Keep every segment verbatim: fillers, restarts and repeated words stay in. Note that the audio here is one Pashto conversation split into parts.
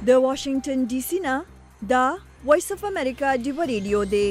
د واشنگټن ډي سي نه دا وایس اف امریکا ډیو ریډیو دی.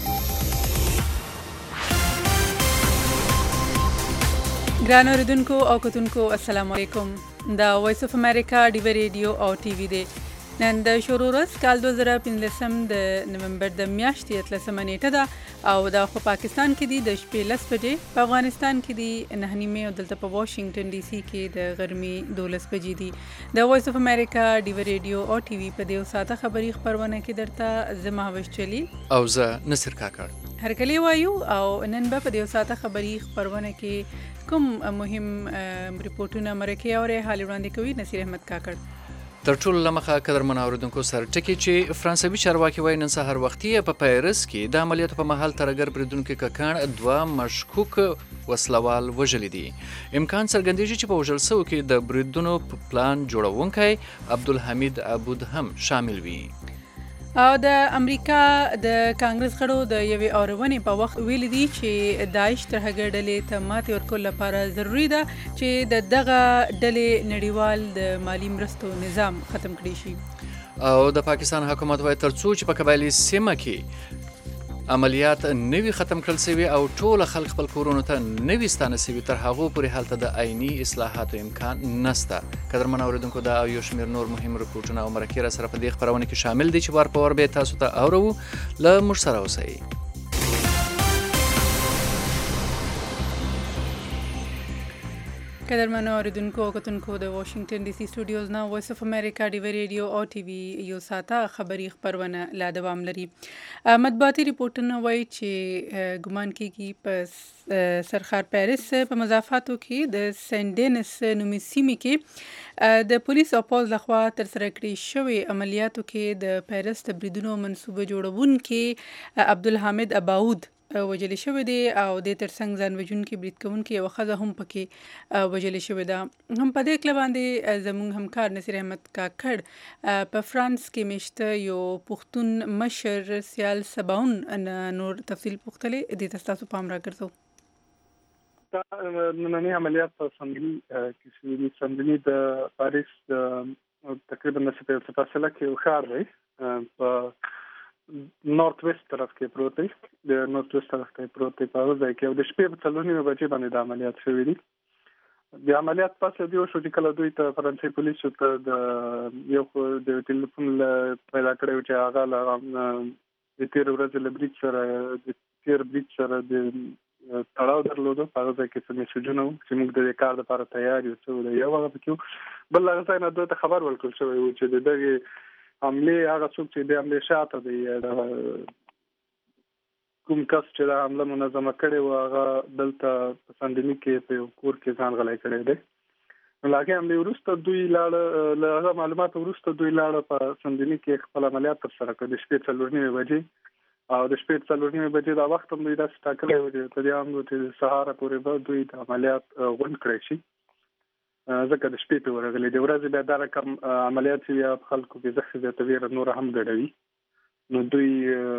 ګران اوریدونکو او کتونکو السلام علیکم. دا وایس اف امریکا ډیو ریډیو او ټي وي دی. نن د شروع ورځ کال دوه زره پنځلسم د نومبر د میاشتې اتلسمه نیټه ده او دا خو پاکستان کې دی د شپې لس بجې، په افغانستان کې دی نهه نیمې او دلته په واشنگټن ډي سي کې د غرمې دولس بجې دي. د وایس اف امریکا ډیو ریډیو او ټي وي په دې ساده خبري خبرونه کې درته زه مهوش چلی او زه نصر کاکړ هر کلی وایو او نن به په دې ساده خبري خبرونه کې کوم مهم ریپورتونه مرکه او حال وړاندې کوي. نصیر احمد کاکړ. تر ټولو لمخه قدرمن اوریدونکو سر ټکی چې فرانسوي چارواکي وایي نن سهار وختي په پیرس کې د عملیاتو په مهال ترګر بریدونکو ککان دوه مشکوک وسلوال وژلي دي. امکان څرګندېږي چې په وژل سوو کې د بریدونو پلان جوړونکی عبدالحمید عبود هم شامل وي. او د امریکا د کانګرس غړو د یوې اورونې په وخت ویلي دي چې داعش ترهګر ډلې ته ماتې ورکول لپاره ضروري ده چې د دغه ډلې نړیوال د مالی مرستو نظام ختم کړي شي. او د پاکستان حکومت وایي تر څو چې په قبایلي سیمه کې عملیات نوي ختم کړل شوي او ټول خلک خپل کورونو ته نوي ستانه شوي تر هغو پورې هلته د عیني اصلاحاتو امکان نشته. قدرمن اوریدونکو دا او یو شمېر نور مهم رپورټونه او مرکې را سره په دې خپرونه کې شامل دي چې وار په وار به تاسو ته اورو. له موږ سره اوسئ. قدرمنو اوریدونکو او کتونکو د واشنگټن ډي سي سټوډیوز نه وایس اف امریکا ډیو ریډیو او ټي وي یو ساته خبري خبرونه لا دوام لري. مطبوعاتي ریپورتونه وایي چې ګمان کېږي په سرخار پیرس په مضافاتو کې د سینټ ډینس نومي سیمې کې د پولیس او پوځ لخوا ترسره کړي شوي عملیاتو کې د پیرس د بریدونو منصوبه جوړونکي عبدالحمید اباود وجلې شوی دی او د ترڅنګ ځان وژونکي برید کوونکي یوه ښځه هم پکې وجلې شوې ده. هم په دې کله باندې زموږ همکار نصیر احمد کاکړ په فرانس کې میشته یو پښتون مشر سیال سباون نور تفصیل پوښتلی دې ته ستاسو پام راګرځو. دا نننی عملیات په سندلي کې شوي دي. سندلي د پاریس تقریبا د فاصله کې یو ښار دی په نورث ویسٹ طرف کې پروت دی. د نورث ویسٹ طرف کې پروت دی په هغه ځای کې او د شپې په څلور نیمې بجې باندې د عملیات شوي دي. د عملیات پس له دې وشو چې کله دوی ته فرانسې پولیسو ته د یو د ټلیفون پیدا کړی چې هغه له د تېرې ورځې له برید سره د تېر برید سره د تړاو درلوده. په هغه ځای کې څه میسیجونه وو چې موږ د دې کار دپاره تیار یو څه یو هغه پکې وو. بل هغه ځای نه دوی ته خبر ورکړل شوی وو چې د دغې حملې هغه څوک چې د حملې شاته دی کوم کس چې دا حمله منظمه کړې وه هغه دلته په سندني کې په یو کور کې ځان غلی کړی دی. نو له هغې حملې وروسته دوی لاړه له هغه معلوماتو وروسته دوی لاړه په سندني کې خپل عملیات ترسره کړ د شپې څلور نیمې بجې او د شپې څلور نیمې بجې دا وخت هم دوی داسې ټاکلی و چې په دې هم چې د سهاره پورې به دوی د عملیات غونډ کړی شي ځکه د شپې پې ورغلي. د ورځې بیا دا رقم عملیات چې بیا خلکو کې زښې زیاته ویره نوره هم ګډوي نو دوی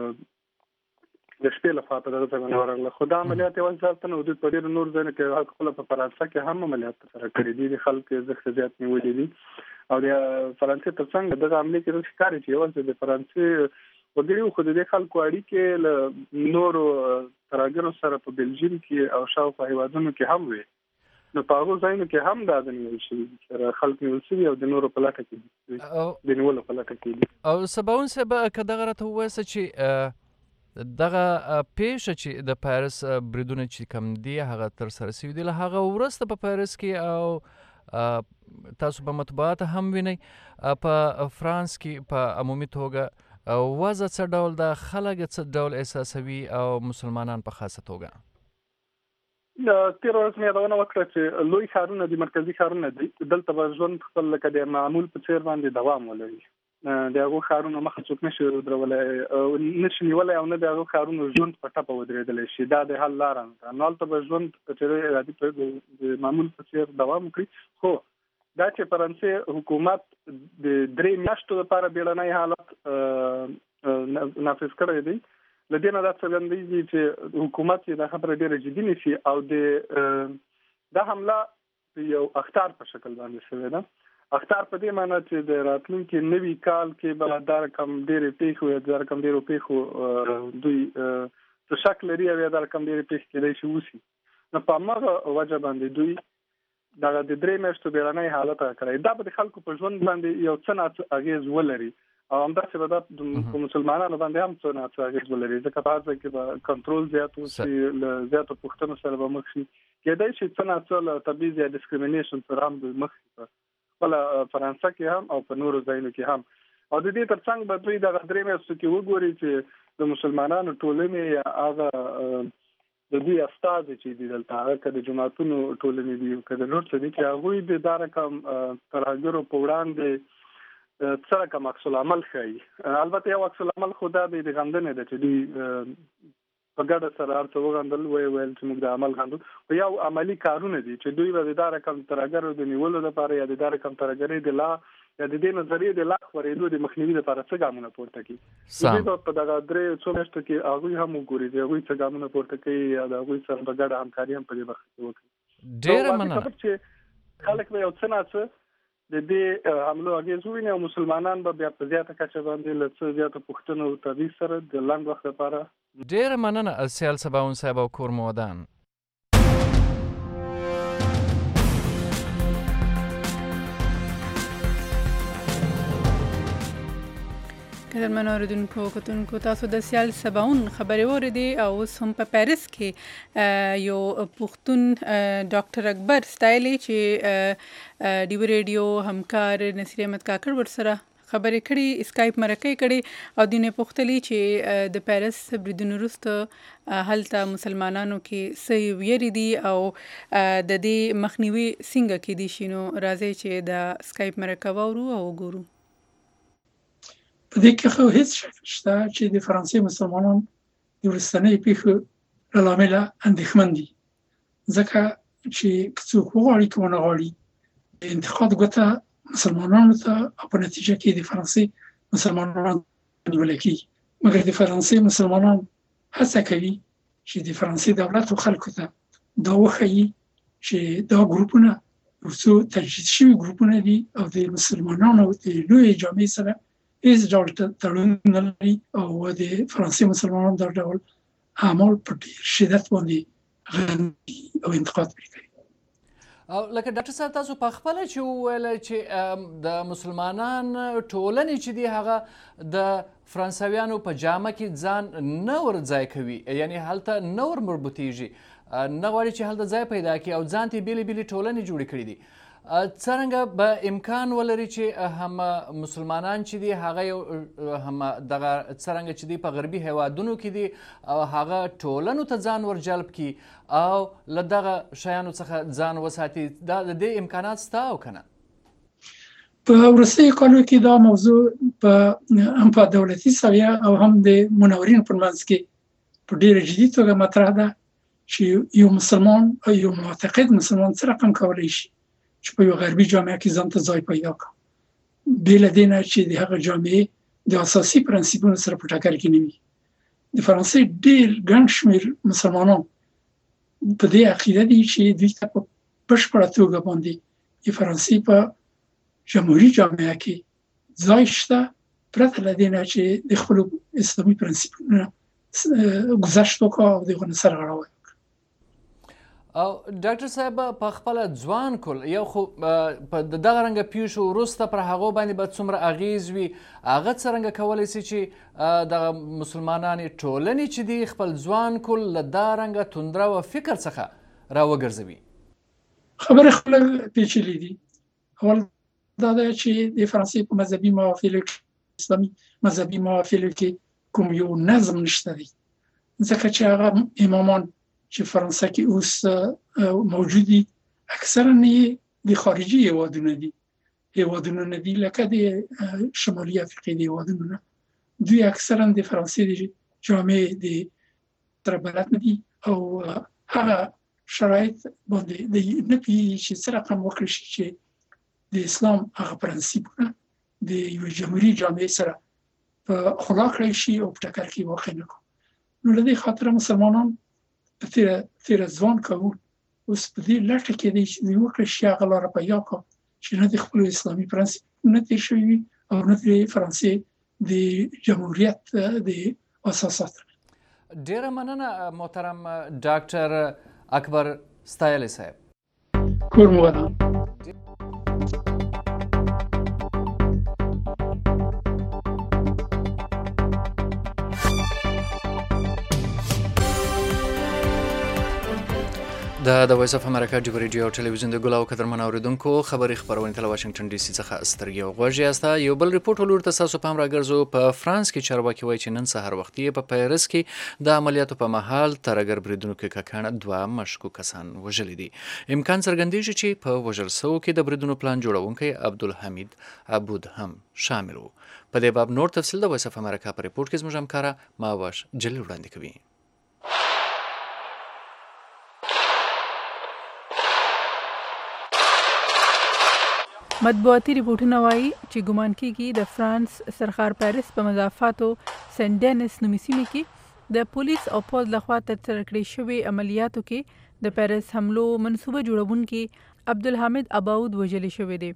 د شپې لخوا په دغه ځای باندې ورغله. خو دا عملیات یوازې هلته نه و، دوی په ډېرو نورو ځایونو کې خپله په فرانسه کې هم عملیات ترسره کړي دي. د خلکو یې زښې زیات نیولي دي او د فرانسې تر څنګ دغه حملې کې داسې ښکاري چې یوازې د فرانسې وګړي وو، خو د دې خلکو اړیکې له نورو ترهګرو سره په بلجیم کې او شاوخوا هېوادونو کې هم وي. نو په هغو ځایونو کې هم دا د نیول شوي سره خلک نیول شوي او د نورو په لټه کې دي د نیولو په لټه کې دي. او سباون صاحب که دغه راته ووایسته چې دغه پیښه چې د پیرس بریدونه چې کوم دي هغه ترسره شوي دي له هغه وروسته په پیرس کې او تاسو په مطبوعات هم وینئ په فرانس کې په عمومي توګه وضع څه ډول ده، خلک څه ډول احساسوي او مسلمانان په خاصه توګه؟ تېره ورځ مې یادونه وکړه چې لوی ښارونه دي، مرکزي ښارونه دي، دلته به ژوند خپل لکه د معمول په څېر باندې دوام ولري. د هغو ښارونو مخه څوک نشي ودرولی او نشي نیولی او نه د هغو ښارونو ژوند په ټپه ودرېدلی شي. دا د حل لاره نه ده. نو هلته به ژوند په څېر عادي د معمول په څېر دوام وکړي. خو دا چې فرانسې حکومت د درې میاشتو لپاره بیړنی حالت نافذ کړی دی، له دې نه دا څرګندېږي چې حکومت یې دا خبره ډېره جدي نیسي او د دا حمله یو اخطار په شکل باندې شوې ده اختر په دې معنی چې د راتلونکي نوي کال کې به دا رقم ډېرې پیښې وي، دا رقم ډېرو پیښو دوی څه شک لري او دا رقم ډېرې پیښې کېدای شي وشي. نو په هماغه وجه باندې دوی دغه د درې میاشتو بیړنی حالت کړی. دا به د خلکو په ژوند باندې یو څه نه اغېز ولري او همداسې به دا په مسلمانانو باندې هم څه نه اغېز ولري، ځکه په هغه کې به کنټرول زیات وشي، له زیاتو پوښتنو سره به مخ شي. کېدای شي څه نه څه له تبعیض یا ډسکریمینیشن سره هم دوی مخ شي، خپله فرانسه کې هم او په نورو ځایونو کې هم. او د دې تر څنګ به دوی دغه درې میاشتو کې وګوري چې د مسلمانانو ټولنې یا هغه د دوی استازي چې دي دلته، هغه که د جماعتونو ټولنې دي که د نور څه دي، چې هغوی د دا رقم ترهګرو په وړاندې څه رقم عکس العمل ښیي. البته یو عکس العمل خو دا دی د غندنې ده چې دوی په ګډه سره هر څه وغندل، ویې ویل چې موږ د عمل غندو، خو یو عملي کارونه دي چې دوی به د دا رقم ترهګرو د نیولو لپاره یا د دا رقم ترهګرۍ د لا یا د دې نظریې د لا خپرېدو د مخنیوي لپاره څه ګامونه پورته کړي. دوی به په دغه درې څو میاشتو کې هغوی هم وګوري چې هغوی څه ګامونه پورته کوي یا د هغوی سره په ګډه همکاري هم په دې برخه کې وکړي. ډېره مننه. چې خلک به یو څه نه څه د دې حملو اغېز وویني او مسلمانان به بیا په زیاته کچه باندې له څه زیاتو پوښتنو او تبعیض سره د لنډ وخت لپاره. ډېره مننه سیال سباون صاحب او کور مو ودان. قدرمن اوریدونکو کتونکو، تاسو د سیال سباون خبرې واورېدې او اوس هم په پیرس کې یو پښتون ډاکټر اکبر ستایلی چې ډیو ریډیو همکار نصیر احمد کاکړ ورسره خبرې کړي، اسکایپ مرکه کړي او دینه پوښتلي چې د پیرس بریدونو وروسته هلته مسلمانانو کې څه ویرې دي او د دې مخنیوي څنګه کېدی شي. نو راځئ چې د اسکایپ مرکه واورو او وګورو. په دې کې خو هیڅ شک شته چې د فرانسې مسلمانان د وروستنۍ پیښو له لامله اندېښمن دي، ځکه چې که څوک وغواړي که ونه غواړي د انتقاد ګوته مسلمانانو ته او په نتیجه کې د فرانسې مسلمانانو نیول کېږي. مګر د فرانسې مسلمانان هڅه کوي چې د فرانسې دولت او خلکو ته دا وښيي چې دا ګروپونه یو څو تجهیز شوي ګروپونه دي او د مسلمانانو د لویې جامعې سره هیڅ ډول تړون نه لري او د فرانسې مسلمانانو دا ډول اعمال په ډېر شدت باندې غندي او انتقاد پرې کوي. او لکه ډاکټر صاحب تاسو په خپله چې وویل چې د مسلمانان ټولنې چې دي هغه د فرانسویانو په جامه کې ځان نه ور ځای کوي، یعنی هلته نه ور مربوطېږي، نه غواړي چې هلته ځای پیدا کړي او ځان ته بیلې بیلې ټولنې جوړې کړي دي. څرنګه به امکان ولري چې هم مسلمانان چې دي هغه یو هم دغه څرنګه چې دي په غربي هیوادونو کې دي او هغه ټولنو ته ځان ورجلب کړي او له دغه شیانو څخه ځان وساتي، دا د دې امکانات شته او که نه؟ په وروستیو کالو کې دا موضوع په هم په دولتي سویه او هم د منورینو په منځ کې په ډېره جدي توګه مطرح ده چې یو مسلمان او یو معتقد مسلمان څه رقم کولی شي چې په یو غربي جامعه کې ځان ته ځای پیدا کړي، بې له دې نه چې د هغه جامعې د اساسي پرنسیپونو سره په ټکر کې نه وي. د فرانسې ډېر ګڼ شمېر مسلمانان په دې عقیده دي چې دوی ته په بشپړه توګه باندې د فرانسې په جمهوري جامعه کې ځای شته، پرته له دې نه چې د خپلو اسلامي پرنسیپونو ګذشت وکړي او د هغو نه سرغړونه وکړي. او ډاکټر صاحب په خپله ځوان کل یو خو په دغه رنګه پیښو وروسته پر هغو باندې به څومره اغیز وي، هغه څرنګه کولی شي چې دغه مسلمانانې ټولنې چې دي خپل ځوان کل له دا رنګه توندره و فکر څخه راوګرځوي؟ خبرې خپله پیچلې دي. اول دا ده چې د فرانسې په مذهبي محافلو کې اسلامي مذهبي محافلو کې کوم یو نظم نشته دی، ځکه چې هغه امامان چې فرانسه کې اوس موجود دي اکثرا یې د خارجي هیوادونه دي، هیوادونه نه دي لکه د شمالي افریقې د هیوادونه نه، دوی اکثرا د فرانسې د جامعې د سره بلد نه دي او هغه شرایط باندې د نه پوهېږي چې څه رقم وکړی شي چې د اسلام هغه پرنسیپونه د یوې جمهوري جامعې سره په خلا کړی شي او په ټکر کې واقع نه کړو. نو له دې خاطره مسلمانان تیره تیره ځوان کوو اوس په دې لټه کې دی چې دوی وکړی شي هغه لاره پیدا کړو چې نه د خپلو اسلامي پرنسپونو تېر شوي وي او نه د فرانسې د جمهوریت د اساساتو. ډیره مننه محترم ډاکټر اکبر ستایلی صاحب. کور مو ودان. دا د وایس اف امریکا جبر ریډیو او ټلویزیون د ګلاو قدرمن اوریدونکو خبري خبرونه تل واشنگټن ډي سي څخه سترګي او غوږی استا. یو بل ریپورت ولور تاسو پام راګرځو. په فرانس کې چارواکي وایي چې نن سهار وختي په پیرس کې د عملیاتو په مهال ترګر بریدونکو ککانه دوه مشکوک کسان وژل دي. امکان څرګندېږي چې په وژل سو کې د بریدونو پلان جوړونکی عبدالحمید عبود هم شامل وو. په دې باب نور تفصیل د وایس اف امریکا په ریپورت کې زموږ همکاره ماوش جلیل وړاندې کوي. مطبوعاتي ریپورټونه وایي چې ګمان کېږي د فرانس سرخار پیرس په مضافاتو سنت ډینس نومي سیمې کې د پولیس او پوځ لخوا ترسره کړې شوې عملیاتو کې د پیرس حملو منصوبه جوړونکي عبدالحمید اباود وژل شوی دی.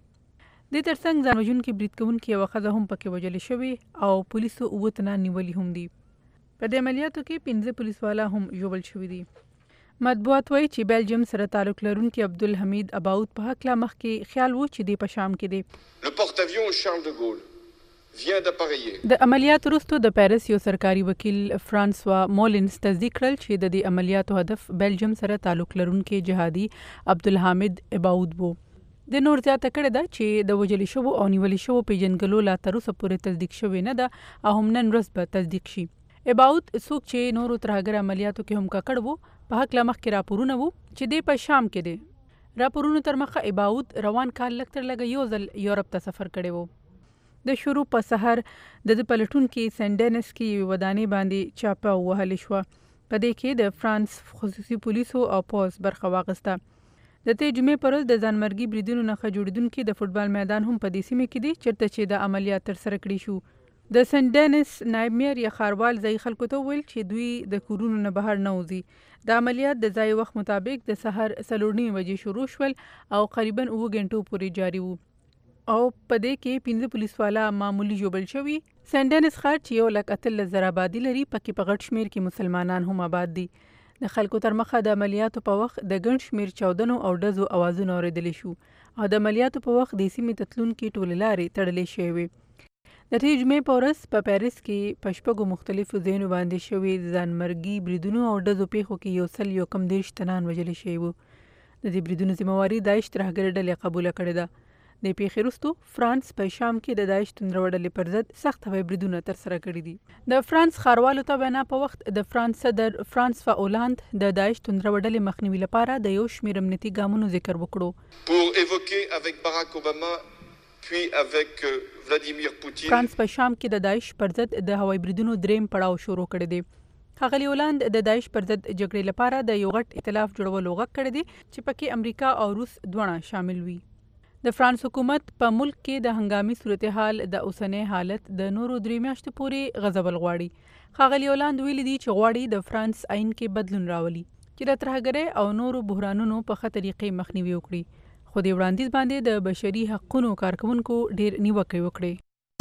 د ترڅنګ ځان وژونکي برید کوونکي یوه ښځه هم پکې وژل شوې او پولیسو اووه تنه نیولي هم دي. په دې عملیاتو کې پنځه پولیسوالا هم ژوبل شوي دي. مطبوعات وایي چې بیلجیم سره تعلق لرونکي عبدالحمید اباود په هکله مخکې خیال و چې دی په شام کې دی. Le porte-avions Charles de Gaulle vient d'appareiller. د عملیاتو وروسته د پیرس یو سرکاري وکیل فرانسوا مولینز تصدیق کړل چې د دې عملیاتو هدف بیلجیم سره تعلق لرونکي جهادي عبدالحمید اباود وو. د نور زیاته کړې ده چې د وژل شوو او نیول شوو پیژنګلو لا تر اوسه پورې تصدیق شوې نه ده او هم نن ورځ به تصدیق شي. اباود څوک چې نورو ترهګر عملیاتو کې هم ککړ وو په هکله مخکې راپورونه وو چې دی په شام کې دی. راپورونو تر مخه اباود روان کال لږ تر لږه یو ځل یورپ ته سفر کړی وو. د شروع په سحر د د پلټون کې سنت ډینس کې یوې ودانۍ باندې چاپه ووهلې شوه. په دې کې د فرانس خصوصي پولیسو او پوځ برخه واخیسته. د تې جمعې پر ورځ د ځانمرګي بریدونو نښه جوړېدونکي د فوټبال میدان هم په دې سیمه کې دی چېرته چې د عملیات ترسره کړي شو. د سنت ډینس نایب میر یا ښاروال ځایي خلکو ته وویل چې دوی د کورونو نه بهر نه وځي. د عملیات د ځای وخت مطابق د سحر څلور نیمې بجې شروع شول او قریبا اووه غنټو پورې جاري وو او په دې کې پنځه پولیسوالا معمولی ژوبل شوي. سنت ډینس ښار چې یو لک اتلس زره آبادي لري پکې په غټ شمېر کې مسلمانان هم آباد دي. د خلکو تر مخه د عملیاتو په وخت د ګڼ شمېر چاودنو او ډزو اوازونه اورېدلی شو او د عملیاتو په وخت د سیمې ته تلونکي ټولې لارې تړلې شوې وې. د تې جمعې په ورځ په پیرس کې په شپږو مختلفو ځایونو باندې شوي ځانمرګي بریدونو او ډزو پیښو کې یو سل یو کم دېرش تنان وژلي شوي وو. د دې بریدونو ذمهواري داعش ترهګرې ډلې قبوله کړې ده. د پیښې وروسته فرانس په شام کې د داعش توندروه ډلې پر ضد سخت هوایي بریدونه ترسره کړي دي. د فرانس ښاروالو ته وینا په وخت د فرانس صدر فرانسوا اولاند د داعش توندروه ډلې مخنیوي لپاره د یو شمېر امنیتي ګامونو ذکر وکړو. Pour évoquer avec Barack Obama puis avec Vladimir Putin. فرانس په شام کې د داعش پر ضد د هوایي بریدونو دریم پړاو شروع کړی دی. ښاغلي هولند د داعش پر ضد جګړې لپاره د یو غټ ائتلاف جوړولو غږ کړی دی چې پکې امریکا او روس دواړه شامل وي. د فرانس حکومت په ملک کې د هنګامي صورتحال د اوسنۍ حالت د نورو درې میاشتو پورې غځول غواړي. ښاغلي هولند ویلي دي چې غواړي د فرانس آئین کې بدلون راولي چې د ترهګرۍ او نورو بحرانونو په ښه طریقې مخنیوي وکړي. خو دې وړاندیز باندې د بشري حقونو کارکوونکو ډېر نیوکې وکړې.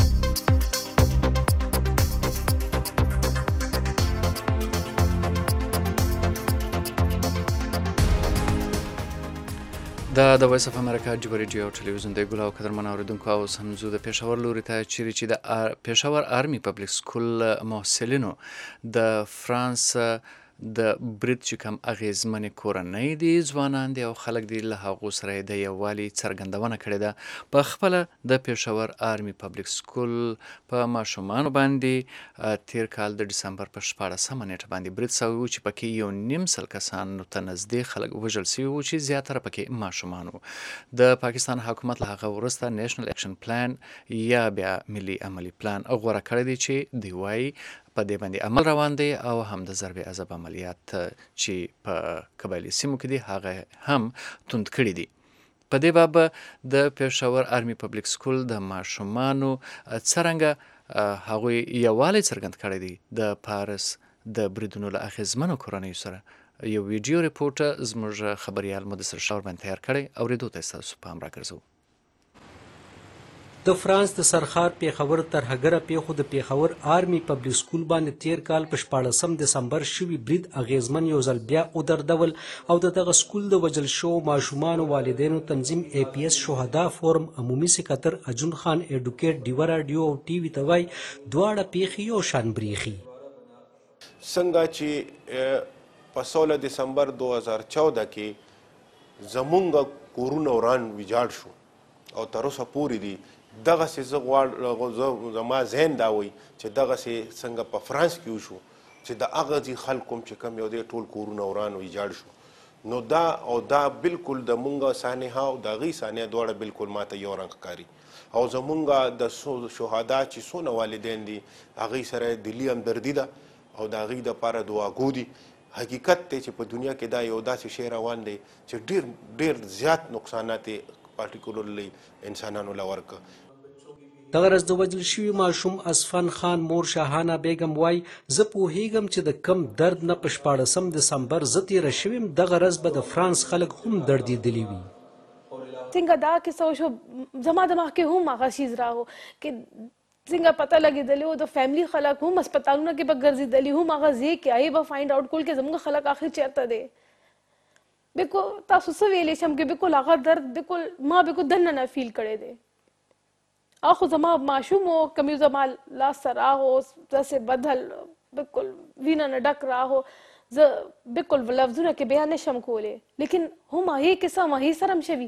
دا د وایس اف امریکا جبر ریډیو او ټلویزیون د ګلاو قدرمن اوریدونکو او سمزو د پېښور لوري ته چیرې چې د پېښور آرمي پبلک سکول محصلینو د فرانس د برید چې کوم اغیزمنې کورنۍ دي ځوانان دي او خلک دي له هغو سره د یووالي څرګندونه کړې ده. په خپله د پېښور آرمي پبلک سکول په ماشومانو باندې تیر کال د ډسمبر په شپاړسمه نیټه باندې برید سوی و چې پکې یو نیم سل کسانو ته نږدې خلک وژل سوي وو چې زیاتره پکې ماشومان وو. د پاکستان حکومت له هغه وروسته نیشنل اکشن پلان یا بیا ملي عملي پلان غوره کړی دی چې دوی وایي په دې باندې عمل روان دی او هم د ضرب عذاب عملیات چې په قبایلي سیمو کې دي هغه هم توند کړي دي. په دې باب د پېښور آرمي پبلک سکول د ماشومانو څرنګه هغوی یووالی څرګند کړی دی د پارس د بریدونو له اغیزمنو کورنیو سره. یو ویډیو ریپورټ زموږ خبریال مدثر شاه ورباندې تیار کړی اورېدو ته ستاسو پام راګرځوو. د فرانس د سرخار پیښور ترهګره پیښو د پیښور آرمي پبلک سکول باندې تیر کال په شپاړسم دسمبر شوي برید اغیزمن یو ځل بیا ودردول او د دغه سکول د وژل شوو ماشومانو والدینو تنظیم ای پی اس شهدا فورم عمومي سکتر اجون خان ایډوکیټ ډیوه راډیو او ټي وي ته وایي دواړه پیښې یو شان بریښي. څنګه چې په سوله دسمبر دو هزار چودہ کې زمونږ کورونه وران ویجاړ شو او تر اوسه پورې دي. دغسې زه غواړم زما ذهن دا وایي چې دغسې څنګه په فرانس کې وشو چې د هغه ځي خلکو چې کوم یو دی ټول کورونه وران ویجاړ شو نو دا او دا بالکل د مونږ سانحه او د هغې سانحه دواړه بالکل ماته یو رنګ ښکاري او زمونږ د شهدا چې څونه والدین دي هغې سره دلي همدردي ده او د هغې دپاره دعاګو دي. حقیقت دی چې په دنیا کې دا یو داسې شی روان دی چې ډېر ډېر زیات نقصانات یې پارټیکولرلی انسانانو له ورکه. دغه ورځ د وژل شوي ماشوم اسفن خان مور شاهانه بیګم وایي زه پوهیږم چې د کم درد نه په شپاړسم دسمبر زه تېره شوې یم دغه ورځ به د فرانس خلک هم دردېدلي وي. څنګه دا کیسه وشو زما دماغ کې هم هغه چیز راغو چې څنګه پته لګېدلی و د فیملي خلک هم هسپتالونه کې به ګرځېدلي هم هغه ځای کې هغې به فایند آوټ کول کې زموږ خلک آخر چېرته دی. بالکل تاسو څه ویلی شم چې بالکل هغه درد بالکل ما بالکل دننه فیل کړی دی. خو زما ماشوم و کوم یو زما لاس ته راغو داسې بدل بالکل وینه نه ډک راغو زه بالکل لفظونه کې بیان نشم کولی لیکن هم هغې کیسه هم هغې سره هم شوي.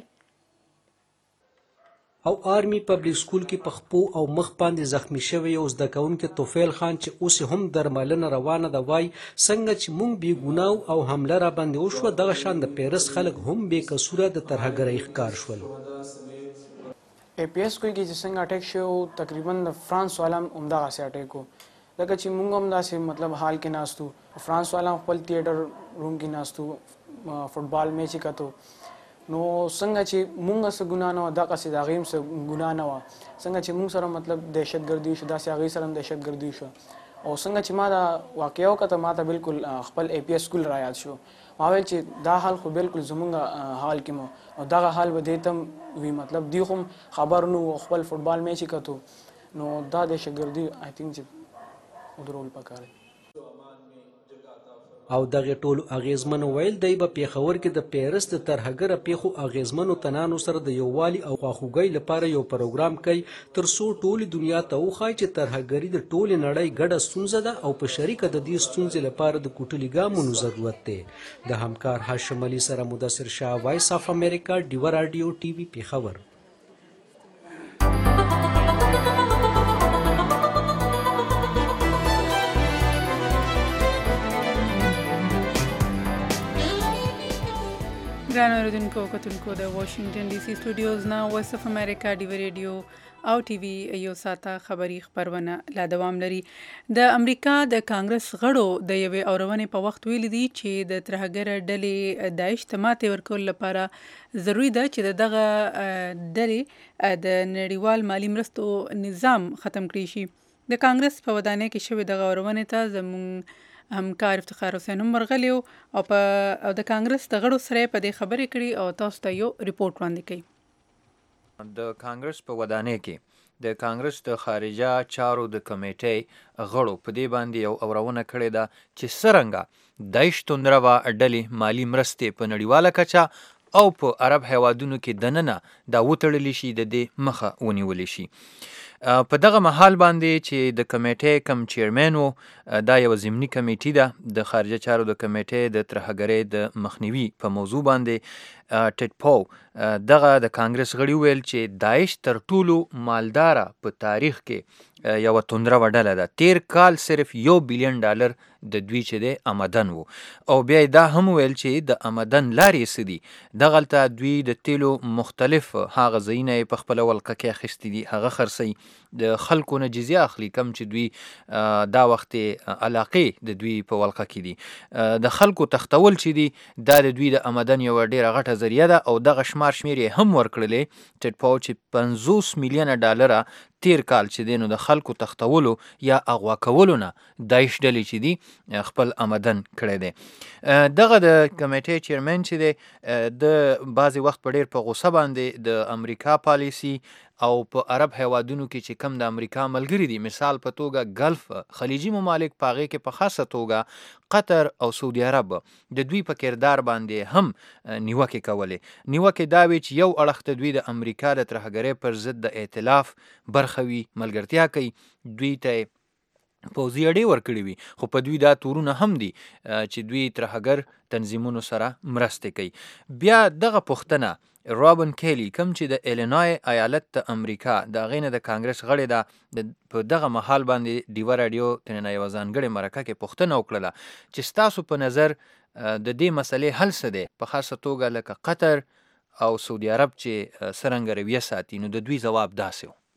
او آرمي پبلک سکول کې په خپو او مخ باندې زخمی شوی یو زده کوونکی توفیل خان چې اوس هم درملنه روانه ده وایي څنګه چې موږ بې ګناه او حمله را باندې وشوه دغه شان د پیرس خلک هم بې قصوره د ترهګرۍ ښکار شول. ای پی اس کوی کې چې څنګه اټیک شو تقریبا د فرانس والا هم همدغسې اټیک و ځکه چې موږ هم داسې مطلب حال کې ناست وو فرانس والا هم خپل تیټر روم کې ناست وو فټبال میچ یې کتو نو څنګه چې مونږ څه ګناه نه وه دغسې د هغې هم څه ګناه نه وه څنګه چې مونږ سره مطلب دهشتګردي وشو داسې هغې سره هم دهشتګردي وشوه او څنګه چې ما دا واقعه وکته ما ته بالکل خپل ای پی ایس سکول را یاد شو ما ویل چې دا حال خو بالکل زمونږ حال کې مو او دغه حال به دې ته وي مطلب دوی خو خبر نه و خپل فټبال میچ یې کتو نو دا دهشتګردي آی تھنک چې ودرول پکار دی. او دغه ټولو اغیزمنو ویل دی به پیښور کې د پیرس د ترهګره پیښو اغیزمنو تنانو سره د یووالي او خواخوږۍ لپاره یو پروګرام کوي تر څو ټولې دنیا ته وښایي چې ترهګري د ټولې نړۍ ګډه ستونزه ده او په شریکه د دې ستونزې لپاره د کوټلي ګامونو ضرورت دی. د همکار هاشم علي سره مدثر شاه وایس اف امریکا ډیوه راډیو ټي وي پیښور. ګرانو اورېدونکو او کتونکو د واشنګټن ډي سي سټوډیوز نه وایس اف امریکا ډیوه ریډیو او ټي وي یو ساعته خبري خبرونه لا دوام لري. د امریکا د کانګرس غړو د یوې اورونې په وخت ویلي دي چې د ترهګره ډلې داعش ته ماتې ورکول لپاره ضروري ده چې دغه ډلې د نړیوال مالي مرستو نظام ختم کړي شي. د کانګرس په ودانۍ کې شوې دغه اورونې ته زموږ همکار افتخار حسین هم ورغلی او په او د کانګرس د غړو سره په دې خبرې کړي او تاسو ته یو ریپورت وړاندې کوي. د کانګرس په ودانۍ کې د کانګرس د خارجه چارو د کمیټې غړو په دې باندې یو اورونه کړې ده چې څرنګه داعش توندروا ډلې مالی مرستې په نړیواله کچه او په عرب هیوادونو کې دننه دا وتړلی شي د دې مخه ونیولی شي. په دغه محال باندې چې د کمیټې کم چیرمن و دا یو ضمني کمیټې ده د خارجه چارو د کمیټې د ترهګرۍ د مخنیوي په موضوع باندې ټیډ پو دغه د کانګرس غړي ویل چې داعش تر ټولو مالداره په تاریخ کې یو توندره ډله ده. تیر کال صرف یو بلین ډالر د دوی چې دی آمدن وو او بیا دا هم ویل چې د آمدن لارې څه دي دغلته دوی د تیلو مختلف هغه ځایونه یې په خپله ولقه کې اخیستي دي هغه خرڅوي د خلکو نه جزیه اخلي کم چې دوی دا وخت علاقې د دوی په ولقه کې دي د خلکو تختول چې دي دا د دوی د آمدن یوه ډېره غټه ذریعه ده او دغه شمار شمیر یې هم ورکړلې ټیډ پو چې پنځوس میلیونه ډالره تیر کال چې دی نو د خلکو تختولو یا اغوا کولو نه داعش ډلې چې دي خپل آمدن کړی دی. دغه د کمیټې چیرمن چې دی د بعضې وخت په ډېر په غوسه باندې د امریکا پالیسي او په عرب هیوادونو کې چې کم د امریکا ملګري دي، مثال په توګه ګلف خلیجي ممالک، په هغې کې په خاصه توګه قطر او سعودي عرب د دوی په کردار باندې هم نیوکې کولې. نیوکې دا وي چې یو اړخ ته دوی د امریکا د ترهګرۍ پر ضد د ائتلاف برخه وي، ملګرتیا کوي، دوی ته پوځي اډې ورکړي وي، خو په دوی دا تورونه هم دي چې دوی ترهګر تنظیمونو سره مرستې کوي. بیا دغه پوښتنه رابن کیلی کوم چې د ایلینای ایالت د امریکا د هغې نه د کانګرس غړې ده، په دغه مهال باندې ډیوه راډیو ترېنه یوه ځانګړې مرکه کې پوښتنه وکړله چې ستاسو په نظر د دې مسلې حل څه دی، په خاصه توګه لکه قطر او سعودي عرب چې څرنګه رویه ساتي. نو د دوی ځواب داسې و.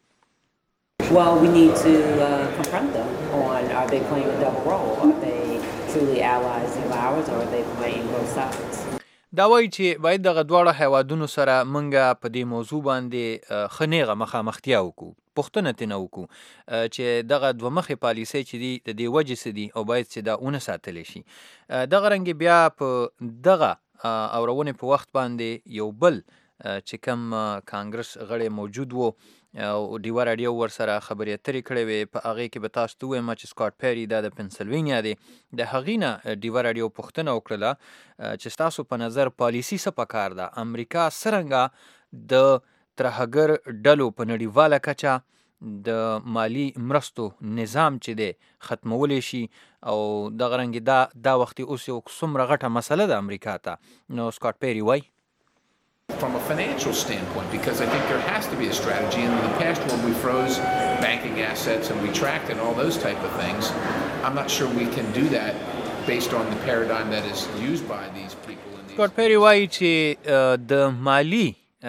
Well, we need to uh, confront them on, are they playing a double role? Are they truly allies of ours, or are they playing both sides? دا وایي چې باید دغه دواړه هیوادونو سره موږ په دې موضوع باندې ښه نیغه مخامختیا وکړو، پوښتنه ترېنه وکړو چې دغه دوه مخې پالیسۍ چې دي د دې وجې څه دي او باید چې دا ونه ساتلی شي. دغه رنګې بیا په دغه اورونې په وخت باندې یو بل چې کوم کانګرس غړی موجود و او ډیوه راډیو ورسره خبرې اترې کړې وې، په هغې کې به تاسو ته ووایم چې سکاټ پیري دا د پنسلوینیا دی، د هغې نه ډیوه راډیو پوښتنه وکړله چې ستاسو په نظر پالیسي څه پکار ده، امریکا څرنګه د ترهګر ډلو په نړیواله کچه د مالی مرستو نظام چې دی ختمولی شي، او دغه رنګې دا دا وختې اوس یو څومره غټه مسله ده امریکا ته. نو سکاټ پیري وایي from a financial standpoint, because I think there has to be a strategy. And in the past, when we froze banking assets and we tracked and all those type of things, I'm not sure we can do that based on the paradigm that is used by these people. سکاټ پیري وایي چې د مالی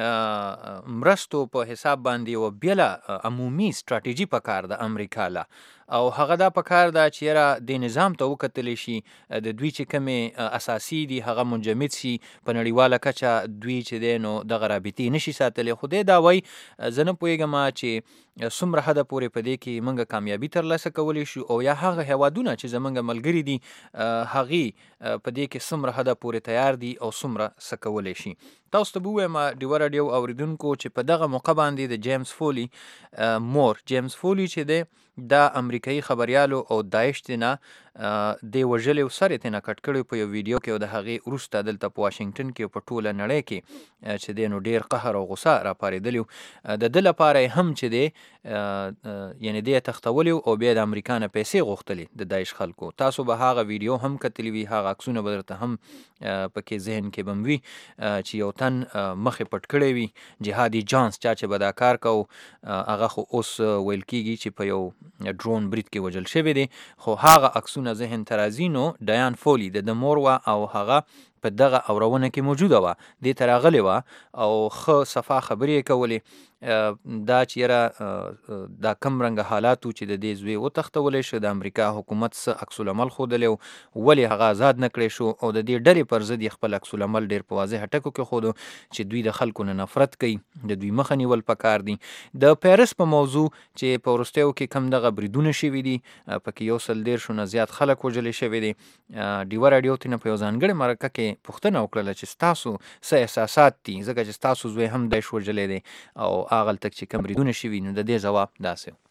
مرستو په حساب باندې یوه بیله عمومي سټراټیجي پکار ده امریکا له، او هغه دا پکار ده چې یاره دې نظام ته وکتلی شي، د دوی چې کومې اساسي دي هغه منجمد شي، په نړیواله کچه دوی چې دی نو دغه رابطې نشي ساتلی. خو دی دا وایي زه نه پوهېږم چې څومره حده پورې په دې کې موږ کامیابي ترلاسه کولی شو، او یا هغه هیوادونه چې زموږ ملګري دي هغې په دې کې څومره حده پورې تیار دي او څومره څه کولی شي. تاسو ته به ووایم ډیوه راډیو اوریدونکو چې په دغه موقع باندې د جیمز فولي مور جیمز فولي چې دی دا امریکایي خبریالو او داعش ته نه دی وژلی او سر یې ترېنه کټ کړی په یو ویډیو کې، او د هغې وروسته دلته په واشنګټن کې په ټوله نړۍ کې چې دی نو ډېر قهر او غصه راپارېدلی و. د ده لپاره یې هم چې دی یعنې دی یې تختولی او بیا د امریکا نه پیسې غوښتلې د داعش خلکو. تاسو به هغه ویډیو هم کتلی وي، هغه عکسونه به درته هم پکې ذهن کې به وي چې یو تن مخې پټ کړی وي، جهادي جانس چا چې به دا کار کو، هغه خو اوس ویل کېږي چې په یو ډرون برید کې وژل شوی دی. خو هغه عکسونه ذهن ته راځي نو ډیان فولي د د مور وه او هغه په دغه اورونه کې موجوده وه، دې ته راغلې وه او ښه صفا خبرې یې کولې دا چې یاره دا کم رنګه حالات و چې د دې زوی وتښتولی شو، د امریکا حکومت څه عکس العمل ښودلی و، ولې هغه آزاد نه کړی شو، او د دې ډلې پر ضد یې خپل عکس العمل ډېر په واضحه ټکو کې ښودو چې دوی د خلکو نه نفرت کوي، د دوی مخه نیول پکار دي. د پیرس په موضوع چې په وروستیو کې کم دغه بریدونه شوي دي، پکې یو سل دېرشو نه زیات خلک وژلي شوي دي، ډیوه راډیو ترېنه په یو ځانګړې مرکه کې پوښتنه وکړله چې ستاسو څه احساسات دي، ځکه چې ستاسو زوی هم داعش وژلی دی او هغلته چې کوم بریدونه شوي نو د دې ځواب داسې و.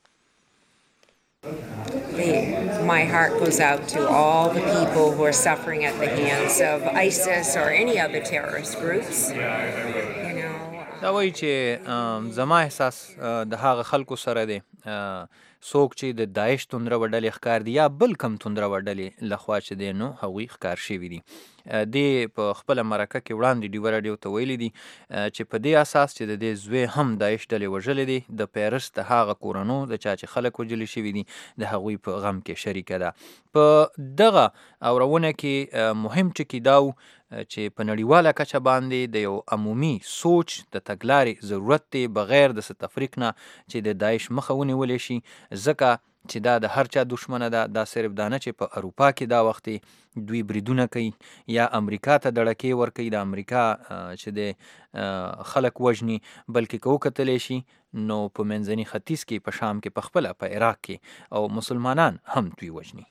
My heart goes out to all the people who are suffering at the hands of ISIS or any other terrorist groups. You know. دا وایي چې زما احساس د هغه خلکو سره دی څوک چې د داعش توندره وډلې ښکار دي یا بل کم توندره وډلې لخوا چې دی نو هغوی ښکار شوي دي. دې په خپله مرکه کې وړاندې ډیوه راډیو ته ویلي دي چې په دې اساس چې د دې زوی هم داعش ډلې وژلی دی، د پیرس د هغه کورنو د چا چې خلک وژلي شوي دي د هغوی په غم کې شریکه ده. په دغه اورونه کې مهم ټکي دا و چې په نړیواله کچه باندې د یو عمومي سوچ د تګلارې ضرورت دی بغیر د څه تفریق نه چې د داعش مخه ونیولی شي، ځکه چې دا د هر چا دشمنه ده. دا صرف دا نه چې په اروپا کې دا وختې دوی بریدونه کوي یا امریکا ته دړکې ورکوي، د امریکا چې د خلک وژني، بلکې که وکتلی شي نو په منځني ختیځ کې، په شام کې، په خپله په عراق کې او مسلمانان هم دوی وژني.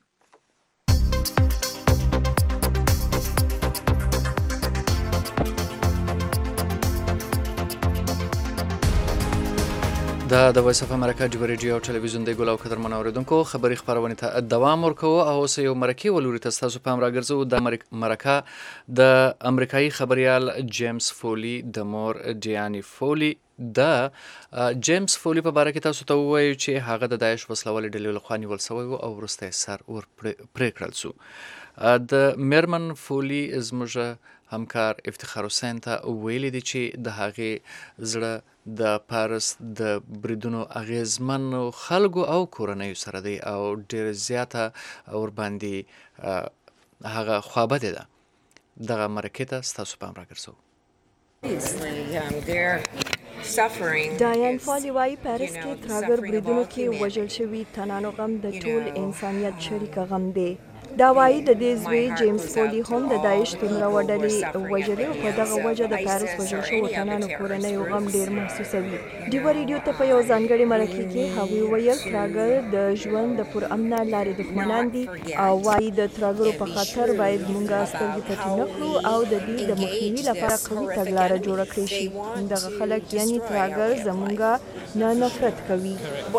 دا د وایس اف امریکا جبه ریډیو او ټلویزیون دی ګل او قدرمن اوریدونکو خبري خبرونه ته دوام ورکوو او اوس یو مرکه ولوري تاسو په امر راګرځو د مرکه د امریکایي خبريال جیمز فولي د مور ډیانی فولي د جیمز فولي په باره کې تاسو ته وایو چې هغه د داعش وسلوال ډلې لخوا نیول شوی او وروسته سر ور پرې کړل شو د میرمن فولي زموږ همکار افتخار حسین ته ویلي دي چې د هغې زړه د پارس د بریدونو اغیزمن خلکو او کورنیو سره دی او ډېر زیاته ورباندې هغه خوابدې ده دغه مرکې ته ستاسو پام راګرځو. ډایان فولي وایي پاریس کې تراګر بریدونو کې وژل شوي تنانو غم د ټول انسانیت شریکه غم دی. دا وایي د دې زوی جیمز فولي هم د داعش تیمروه ډلې وژلې او په دغه وجه د پاریس وژل شوو تنانو کورنیو غم ډېر محسوسوي. ډیوه ریډیو ته په یو ځانګړې مرکې کې هغوی ویل تراګر د ژوند د پرامنه لارې دښمنان دي او وایي د تراګرو په خاطر باید مونږ سترګې پټې نه کړو او د دې د مخنیوي لپاره قوي تګلاره جوړه کړې شي. دغه خلک یعنې تراګر زمونږ نه نفرت کوي.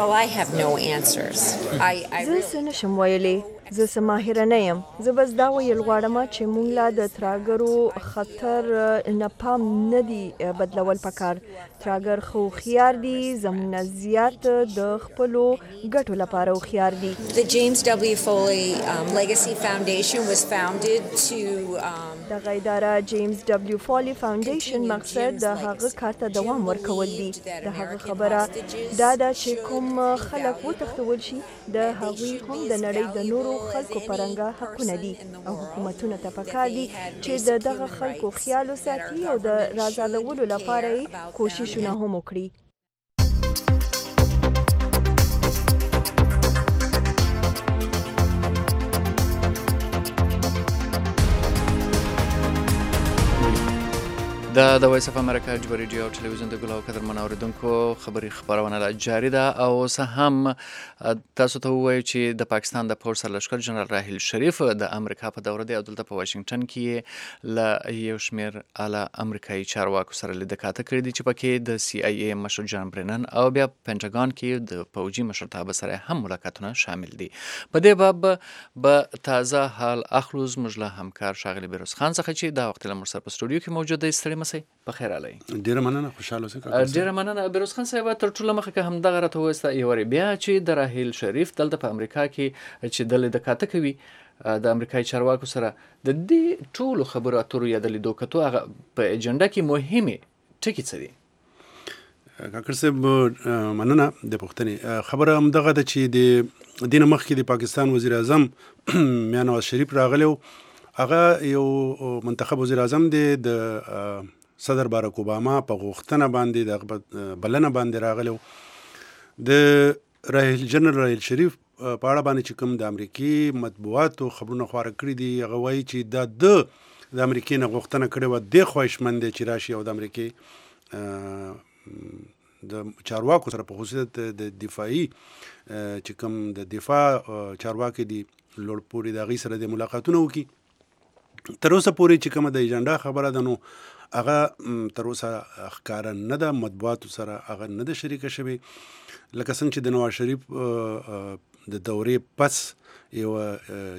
زه څه نشم ویلی، زه څه ماهره نه یم، زه بس دا ویل غواړم چې موږ لا د تراګرو خطر نه پام نه دی بدلول پکار. تراګر خو هوښیار دي، زموږ نه زیات د خپلو ګټو لپاره هوښیار دي. The James W. Foley um, Legacy Foundation was founded to um, دغه اداره جیمز ډبلیو فولي فاونډیشن مقصد د هغه کار ته دوام ورکول دي. د هغه خبره دا ده چې کوم خلک وتښتول شي د هغوی هم د نړۍ د نورو خلکو پرنګه حقونه دي او حکومتونه ته پکار دي چې د دغه خلکو خیال وساتي او د رازالولو لپاره یې کوششونه هم وکړي. دا د وایس اف امریکا جبه ریډیو او ټلویزیون د ګل او قدرمن اوریدونکو خبري خبرونه لا جاري ده او اوس هم تاسو ته ووایو چې د پاکستان د پولیس سرلښکر جنرال راحیل شریف د امریکا په دوره دی او دلته په واشنگټن کې له یو شمېر اعلی امریکایي چارواکو سره لیده کاته کړې دي چې پکې د سی آی ای مشر جان برنن او بیا پینټاګان کې د پوځي مشرتابه سره هم ملاقاتونه شامل دي. په دې باب به تازه حال اخلو زموږ له همکار ښاغلي بیروز خان څخه چې دا وخت له موږ سره په سټوډیو کې موجود دی. ستړي په خیر علي. ډیره مننه، خوشاله اوسئ. ډیره مننه بیروز خان صاحب. تر ټولو مخکې که همدغه راته ووایاست یو وارې بیا چې د راحیل شریف دلته په امریکا کې چې د لیده کاته کوي د امریکایي چارواکو سره د دې ټولو خبرو اترو یا د لیدو کتو هغه په ایجنډا کې مهمې ټکي څه دي؟ کاکړ صاحب مننه د پوښتنې. خبره همدغه ده چې د دې نه مخکې د پاکستان وزیر اعظم میا نواز شریف راغلی و. هغه یو منتخب وزیر اعظم دی د صدر باراک اوباما په غوښتنه باندې د بلنه باندې راغلی و. د راحیل جنرال راحیل شریف په اړه باندې چې کوم د امریکې مطبوعاتو خبرونه خواره کړي دي هغه وایي چې دا د د امریکې نه غوښتنه کړې وه دې خواهشمند دی چې راشي او د امریکې د چارواکو سره په خصوصیت د دفاعي چې کوم د دفاع چارواکي دي لوړ پورې د هغوی سره د ملاقاتونه وکړي. تر اوسه پورې چې کومه د ایجنډا خبره ده نو هغه تر اوسه ښکاره نه ده، مطبوعاتو سره هغه نه ده شریکه شوې. لکه څنګه چې د نواز شریف د دورې پس یوه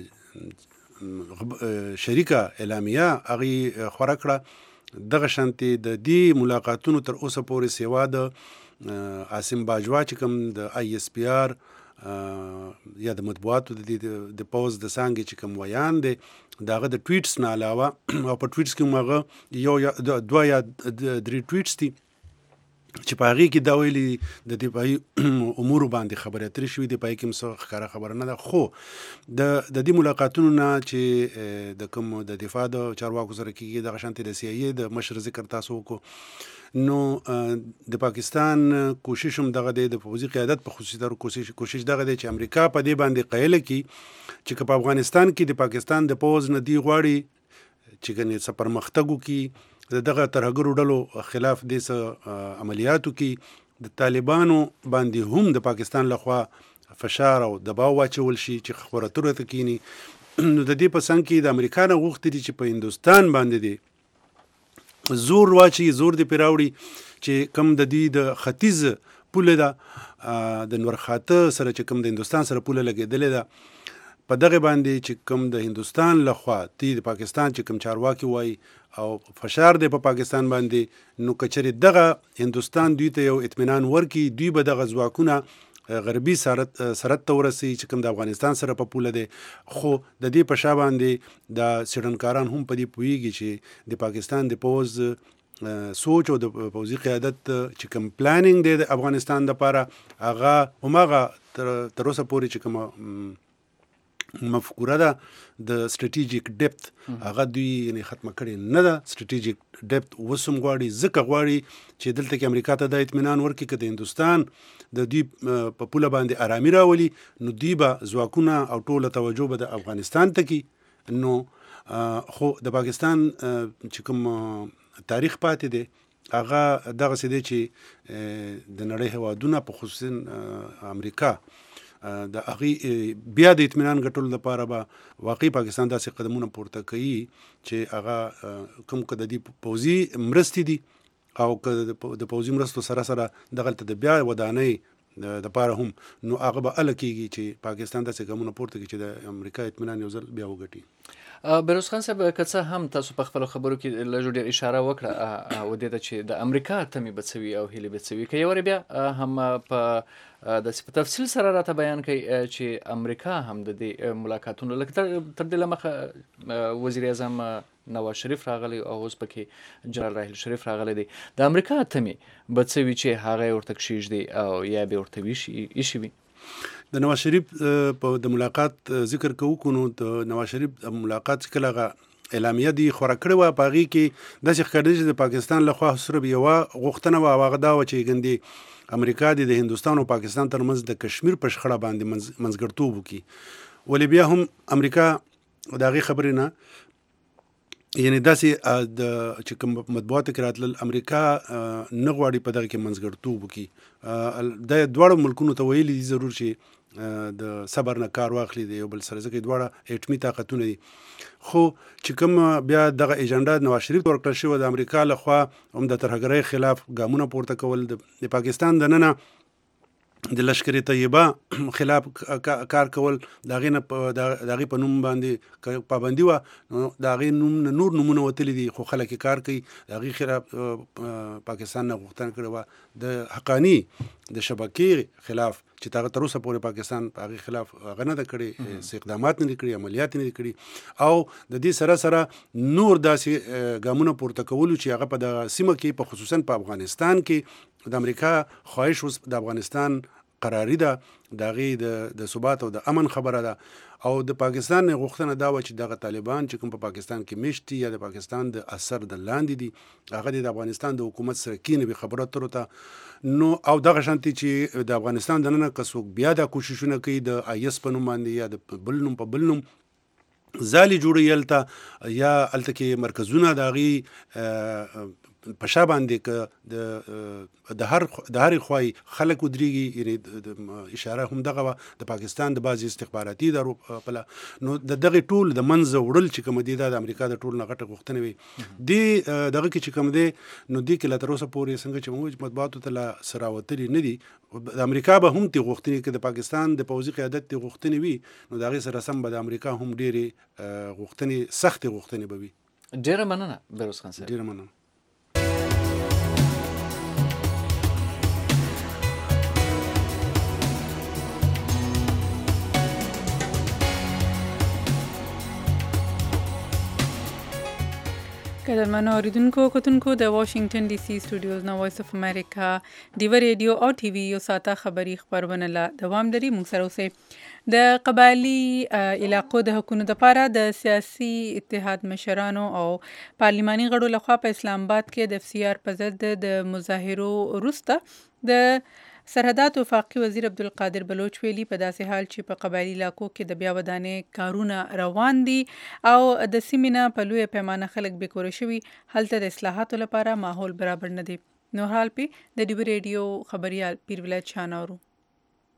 شریکه اعلامیه هغې خوره کړه، دغه شانتې د دې ملاقاتونو تر اوسه پورې سیوا د عاصم باجوا چې کوم د آی ایس پی آر یا د مطبوعاتو د د پوز د څانګې چې کوم ویان دی د هغه د ټویټس نه علاوه او په ټویټس کې هم هغه یو یا دوه یا درې ټویټس دي چې په هغې کې دا ویلي د دفاعي امورو باندې خبرې اترې شوي دي، په هغې کې هم څه ښکاره خبره نه ده. خو د د دې ملاقاتونو نه چې د کوم د دفاع د چارواکو سره کېږي دغه شانتې د سی آی ای د مشر ذکر تاسو وکړو، نو د پاکستان کوشش هم دغه دی، د پوځي قیادت په خصوصي کوشش کوشش دغه دی چې امریکا په دې باندې قایله کړي چې که په افغانستان کې د پاکستان د پوځ نه دی غواړي چې ګنې څه پرمختګ وکړي، دغه ترهګرو ډلو خلاف دې څه عملیاتو کې د طالبانو باندې هم د پاکستان لخوا فشار او دباو واچول شي چې خبره اترو ته کینی. نو د دې په څنګ کې د امریکا نه غوښتي دي چې په هندوستان باندې دی زور واچي، زور دې پرې راوړي چې کم د دې د ختیځ پوله ده د نورخاته سره چې کوم د هندوستان سره پوله لګېدلې ده په دغه باندې چې کوم د هندوستان لخوا تی د پاکستان چې کوم چارواکي وای او فشار دی په پا پاکستان باندې نو کچري دغه هندوستان دوی ته یو اطمینان ورکي دوی به دغه ځواکونه غربي سرحد سرحد ته ورسي چې کوم د افغانستان سره په پوله دی خو د دې په شا باندې د څېړنکاران هم په دې پوهیږي چې د پاکستان د پوز سوچ او د پوځي قیادت چې کوم پلانینګ دی د افغانستان لپاره هغه هماغه تر اوسه پورې چې کوم مفکوره ده د سټریټیجیک ډیپت هغه دوی یعنی ختمه کړې نه ده. سټریټیجیک ډیپت وسم غواړي ځکه غواړي چې دلته کې امریکا ته د اطمینان ورکړي که د هندوستان د دوی په پوله باندې آرامي راولي نو دوی به ځواکونه او ټوله توجه به د افغانستان ته کړي. نو خو د پاکستان چې کوم تاریخ پاتې دی هغه دغسې دی چې د نړۍ هېوادونه په خصوصا امریکا د هغې بیا د اطمینان ګټلو لپاره به واقعي پاکستان داسې قدمونه پورته کوي چې هغه کوم که د دې پوځي مرستې دي او که د پوځي مرستو سره سره دغلته د بیا ودانۍ دپاره هم نو هغه به هله کېږي چې پاکستان داسې ګامونه پورته کړي چې د امریکا اطمینان یو ځل بیا وګټي. بهروز خان صاحب که څه هم تاسو په خپلو خبرو کې لږ ډېر اشاره وکړه او دې ته چې د امریکا تمې به څه وي او هیلې به څه وي که یو وارې بیا هم په داسې په تفصیل سره راته بیان کړئ چې امریکا هم د دې ملاقاتونو لکه تر دې له مخه وزیر اعظم نواز شریف راغلی او اوس پکې جنرال راحیل شریف راغلی دی د امریکا تمې به څه وي چې هغه یې ورته کښېږدي او یا به ورته ایښي وي. د نواز شریف په د ملاقات ذکر کوو نو د نواز شریف د ملاقات چې کله هغه اعلامیه دی خوره کړې وه په هغې کې داسې ښکارېده چې د پاکستان لخوا صرف یوه غوښتنه وه او هغه دا وه چې ګندې امریکا دې د هندوستان او پاکستان ترمنځ د کشمیر په شخړه باندې منځګړتوب وکړي ولې بیا هم امریکا د هغې خبرې نه یعنی داسې د چې کوم مطبوعاتو کې راتلل امریکا نه غواړي په دغه کې منځګړتوب وکړي. د دواړو ملکونو ته ویلي دي ضرور چې د صبر نه کار واخلي د یو بل سره ځکه دواړه اټمي طاقتونه دي خو چې کوم بیا دغه ایجنډا نواز شریف ورکړل شوې د امریکا لخوا هم د ترهګرۍ خلاف ګامونه پورته کول د پاکستان دننه د لشکر طیبه خلاف کار کول د هغې نه د هغې په نوم باندې پابندي وه نو د هغې نوم نه نور نومونه وتلي دي خو خلک یې کار کوي د هغې خلاف پاکستان نه غوښتنه کړې وه د حقاني د شبکې خلاف چې هغه تر اوسه پورې پاکستان په هغې خلاف هغه نه ده کړې څه اقدامات نه دي کړي عملیات نه دي کړي او د دې سره سره نور داسې ګامونه پورته کولو چې هغه په دغه سیمه کې په خصوصا په افغانستان کې د امریکا خواهش اوس د افغانستان قراري ده د هغې د ثبات او د امن خبره ده او د پاکستان نه غوښتنه دا وه چې دغه طالبان چې کوم په پاکستان کې میشت دي یا د پاکستان د اثر د لاندې دي هغه د افغانستان د حکومت سره کینې به خبره تر ته نو او دغه شانتي چې د افغانستان دننه که څوک بیا دا کوششونه کوي د آی اس په نوم باندې یا د بل نوم په بل نوم ځالې جوړوي هلته یا هلته کې مرکزونه د هغې په شا باندې که د هر د هرې خوای خلک ودرېږي یعنې اشاره هم دغه وه د پاکستان د بعضې استخباراتي ادارو پله نو د دغې ټول د منځه وړل چې کومه دي دا د امریکا د ټول نه غټه غوښتنې وي دې دغه کې چې کوم دی نو دې کې لا تر اوسه پورې څنګه چې موږ مطبوعاتو ته لا څه راوتلي نه دي د امریکا به هم تې غوښتنې که د پاکستان د پوځي قیادت تې غوښتنې وي نو د هغې سره سم به د امریکا هم ډېرې غوښتنې سختې غوښتنې به وي. ډېره مننه بهروز خان صاحب. ډېره مننه. قدرمنو اوریدونکو کتونکو د واشنگټن ډي سي سټوډیوز نه وایس اف امریکا ډیو ریډیو او ټي وي یو ساته خبری خبرونه لا دوام لري موږ سره اوسئ. د قبایلی علاقو د حکومت لپاره د سیاسي اتحاد مشرانو او پارلماني غړو لخوا په اسلام آباد کې د اف سی آر په ضد د مظاهرو وروسته د سرحدات وفاقي وزیر عبدالقادر بلوچ ویلي په داسې حال چې په قبایلی علاقو کې د بیا ودانې کارونه روان دي او د سیمې نه په لویه پیمانه خلک بېکوره شوي هلته د اصلاحاتو لپاره ماحول برابر نه دی. نور حال پې د ډیو ریډیو خبریال پیر ولایت شاه نورو.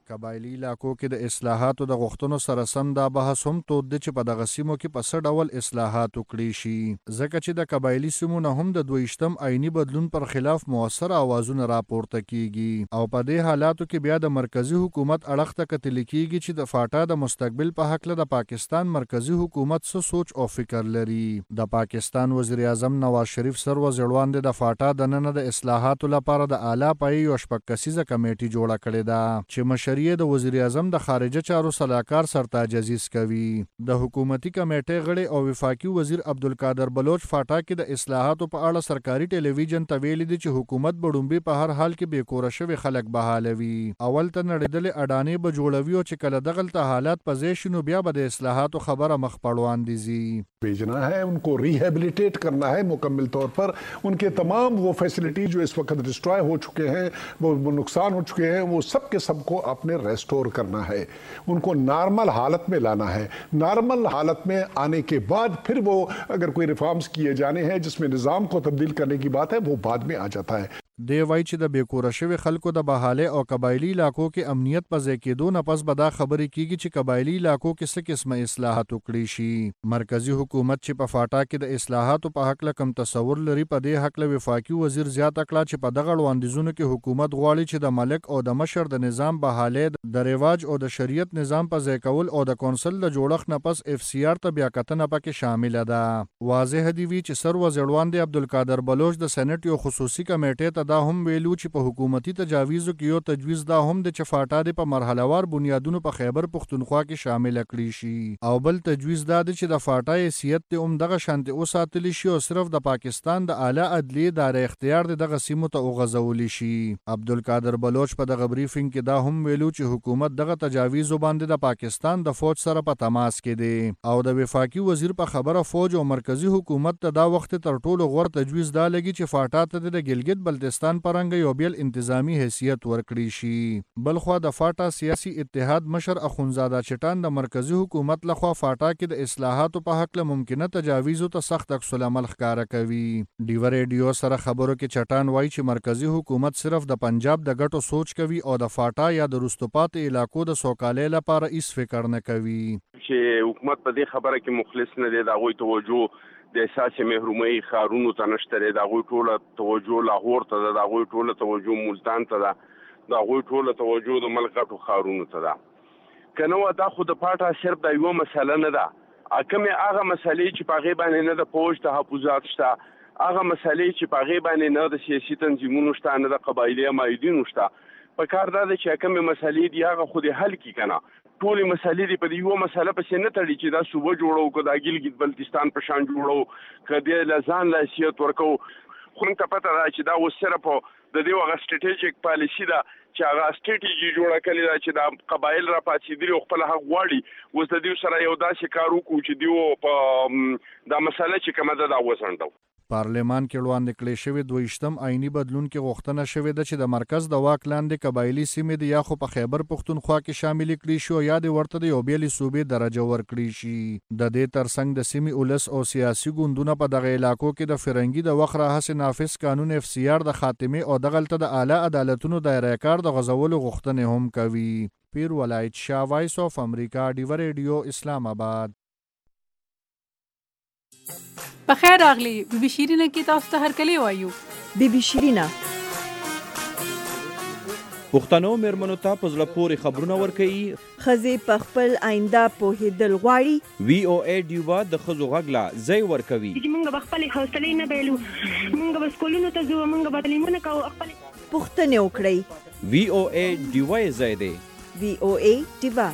قبایلي علاقو کې د اصلاحاتو د غوښتنو سره سم دا بحث هم تود دی چې په دغه سیمو کې په څه ډول اصلاحات وکړي شي، ځکه چې د قبایلي سیمو نه هم د دویشتم آئیني بدلون پر خلاف مؤثر اوازونه راپورته کیږي او په دې حالاتو کې بیا د مرکزی حکومت اړخ ته کتل کیږي چې د فاټا د مستقبل په حق له د پاکستان مرکزی حکومت څه سوچ او فکر لري. د پاکستان وزیر اعظم نواز شریف سر وزیروان د فاټا د نن د اصلاحاتو لپاره د اعلی پای یو شپږ کسیزه کمیټه جوړه کړې ده چې مشري د وزیر اعظم د خارجه چارو سلاکار سرتاج عزیز کوي. د حکومتي کمیټې غړي او وفاقي وزیر عبدالقادر بلوچ فاټا کې د اصلاحاتو په اړه سرکاري ټلویزیون ته ویلي دي چې حکومت بډومبي په هر حال کې بیکوره شوي خلک بحالوي. اول ته نړیدلې اډانې به جوړوي او چې کله دغلته حالات په ځای شي نو بیا به د اصلاحاتو خبره مخ په وړاندې ځي. भेजना है, उनको रिहेबिलिटेट करना है मुकम्मल तौर पर. उनके तमाम वो फैसिलिटी जो इस वक्त डिस्ट्रॉय हो चुके हैं, वो, वो नुकसान हो चुके हैं, वो सब के सब को आपने रेस्टोर करना है. उनको नॉर्मल हालत में लाना है. नॉर्मल हालत में आने के बाद फिर वो अगर कोई रिफॉर्म्स किए जाने हैं जिसमें निज़ाम को तब्दील करने की बात है वो बाद में आ जाता है. دی وایي چې د بیکوره شوي خلکو د بحالۍ او قبایلي علاقو کې امنیت په ځای کېدو نه پس به دا خبرې کیږي چې قبایلي علاقو کې څه قسمه اصلاحات وکړي شي. مرکزی حکومت چې په فاټا کې د اصلاحاتو په حق کم تصور لري په دې حق له وفاقي وزیر زیاته کړه چې په دغه وړاندیزونو کې حکومت غواړي چې د ملک او د مشر د نظام بحالۍ د رواج او د شریعت نظام په ځای کول او د کونسل د جوړښت نه پس اف سی آر ته بیا کتنه پکې شامل ده. واضح دی وی چې سر وزیروان دی عبدالقادر بلوچ د سېنات یو خصوصي کمیټې ته دا هم ویلو چې په حکومتي تجاویزو کې یو تجویز دا هم د چې فاټا د په مرحله وار بنیادونو په خیبر پښتونخوا کې شامل کړي شي او بل تجویز دا دی چې د فاټا حیثیت ته هم دغه شانتي وساتل شي او صرف د پاکستان د اعلی عدلیې دایره اختیار د دغه سیمو ته وغځول شي. عبدالقادر بلوچ په دغه بریفینګ کې دا هم ویلو چې حکومت دغه تجاویزو باندې د پاکستان د فوج سره په تماس کې دی او د وفاقي وزیر په خبره فوج او مرکزی حکومت ته دا وخت تر ټولو غوړ تجویز دا لګي چې فاټا ته د ګلګت بلتستان پر یو بیل انتظامی حیثیت ورکړي شي. بلخوا د فاټا سیاسي اتحاد مشر اخونزاده چټان د مرکزی حکومت لخوا فاټا کې د اصلاحاتو په حق له ممکنه تجاویزو ته سخت عکس العمل ښکاره کوي. ډیو ریډیو سره خبرو کې چټان وایي چې مرکزی حکومت صرف د پنجاب د ګټو سوچ کوي او د فاټا یا د رستوپات علاقو د سوکالۍ لپاره هیڅ فکر نه کوي. چې حکومت په دې خبره کې مخلص نه دی، د هغوی توجه د احساس محرومۍ ښارونو ته نشته دی، د هغوی ټوله توجه لاهور ته ده، د هغوی ټوله توجه ملتان ته ده، د هغوی ټوله توجه د ملک غټو ښارونو ته ده. که نه وه دا خو د پاټا صرف دا یوه مسله نه ده، کومې هغه مسلې چې په هغې باندې نه د فوج تحفظات شته، هغه مسلې چې په هغې باندې نه د سیاسي تنظیمونو شته، نه د قبایلي عمایدینو شته، په کار دا ده چې کومې مسلې دي هغه خو دې حل کړي که نه. ټولې مسلې دې په دې یوه مسله پسې نه تړي چې دا صوبه جوړو که دا ګلګت بلتستان په شان جوړو که دې له ځان له حیثیت ورکوو. خو موږ ته پته ده چې دا اوس صرف د دې هغه سټریټیجیک پالیسي ده چې هغه سټریټیجي جوړه کړې ده چې دا قبایل را پاڅېدلي او خپل حق غواړي. اوس د دې سره یو داسې کار وکړو چې دوی په دا مسله چې کومه ده دا وځنډو. پارلمان کې وړاندې کړی شوی دویشتم آئیني بدلون کې غوښتنه شوې ده چې د مرکز د واک لاندې قبایلي سیمې د یا خو په خیبر پښتونخوا کې شامل کړي شي او یا د ورته د یو بیلې صوبې درجه ورکړي شي. د دې ترڅنګ د سیمې ولس او سیاسي ګوندونه په دغه علاقو کې د فرنګي د وخت راهیسې نافذ قانون اف سی آر د خاتمې او دغلته د اعلی عدالتونو دایره کار د غځولو غوښتنې هم کوي. پیر ولایت شاه، وایس اف امریکا، ډیو ریډیو، اسلام آباد. بخیر راغلی بی بی شیرینه کې تاسو ته هرکلی وایو. بی بی شیرینه پښتنو میرمنو ته په زړه پورې خبرونه ورکوي، ښځې په خپل آینده پوهېدل غواړي. وی او ای ډیوه د ښځو غږ له ځای ورکوي. موږ به خپلې حوصلې نه بایلو، موږ به سکولونو ته ځو، موږ به تعلیمونه کوو، خپلې پوښتنې وکړئ. وی او ای ډیوه یې ځای دی. وی او ای ډیوه.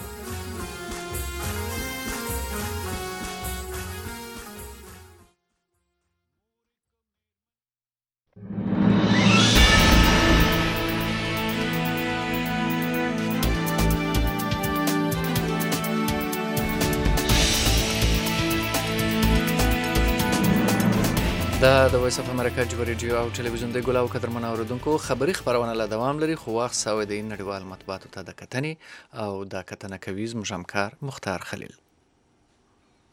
دا د وایس اف امریکا ډیو ریډیو او ټلویزیون د ګلاو قدرمنو اوریدونکو خبری خبرونه له دوام لري، خو وخت ساوي د نړیوال مطبوعاتو ته د کتنې او د کتنه کوي زموږ همکار مختار خلیل.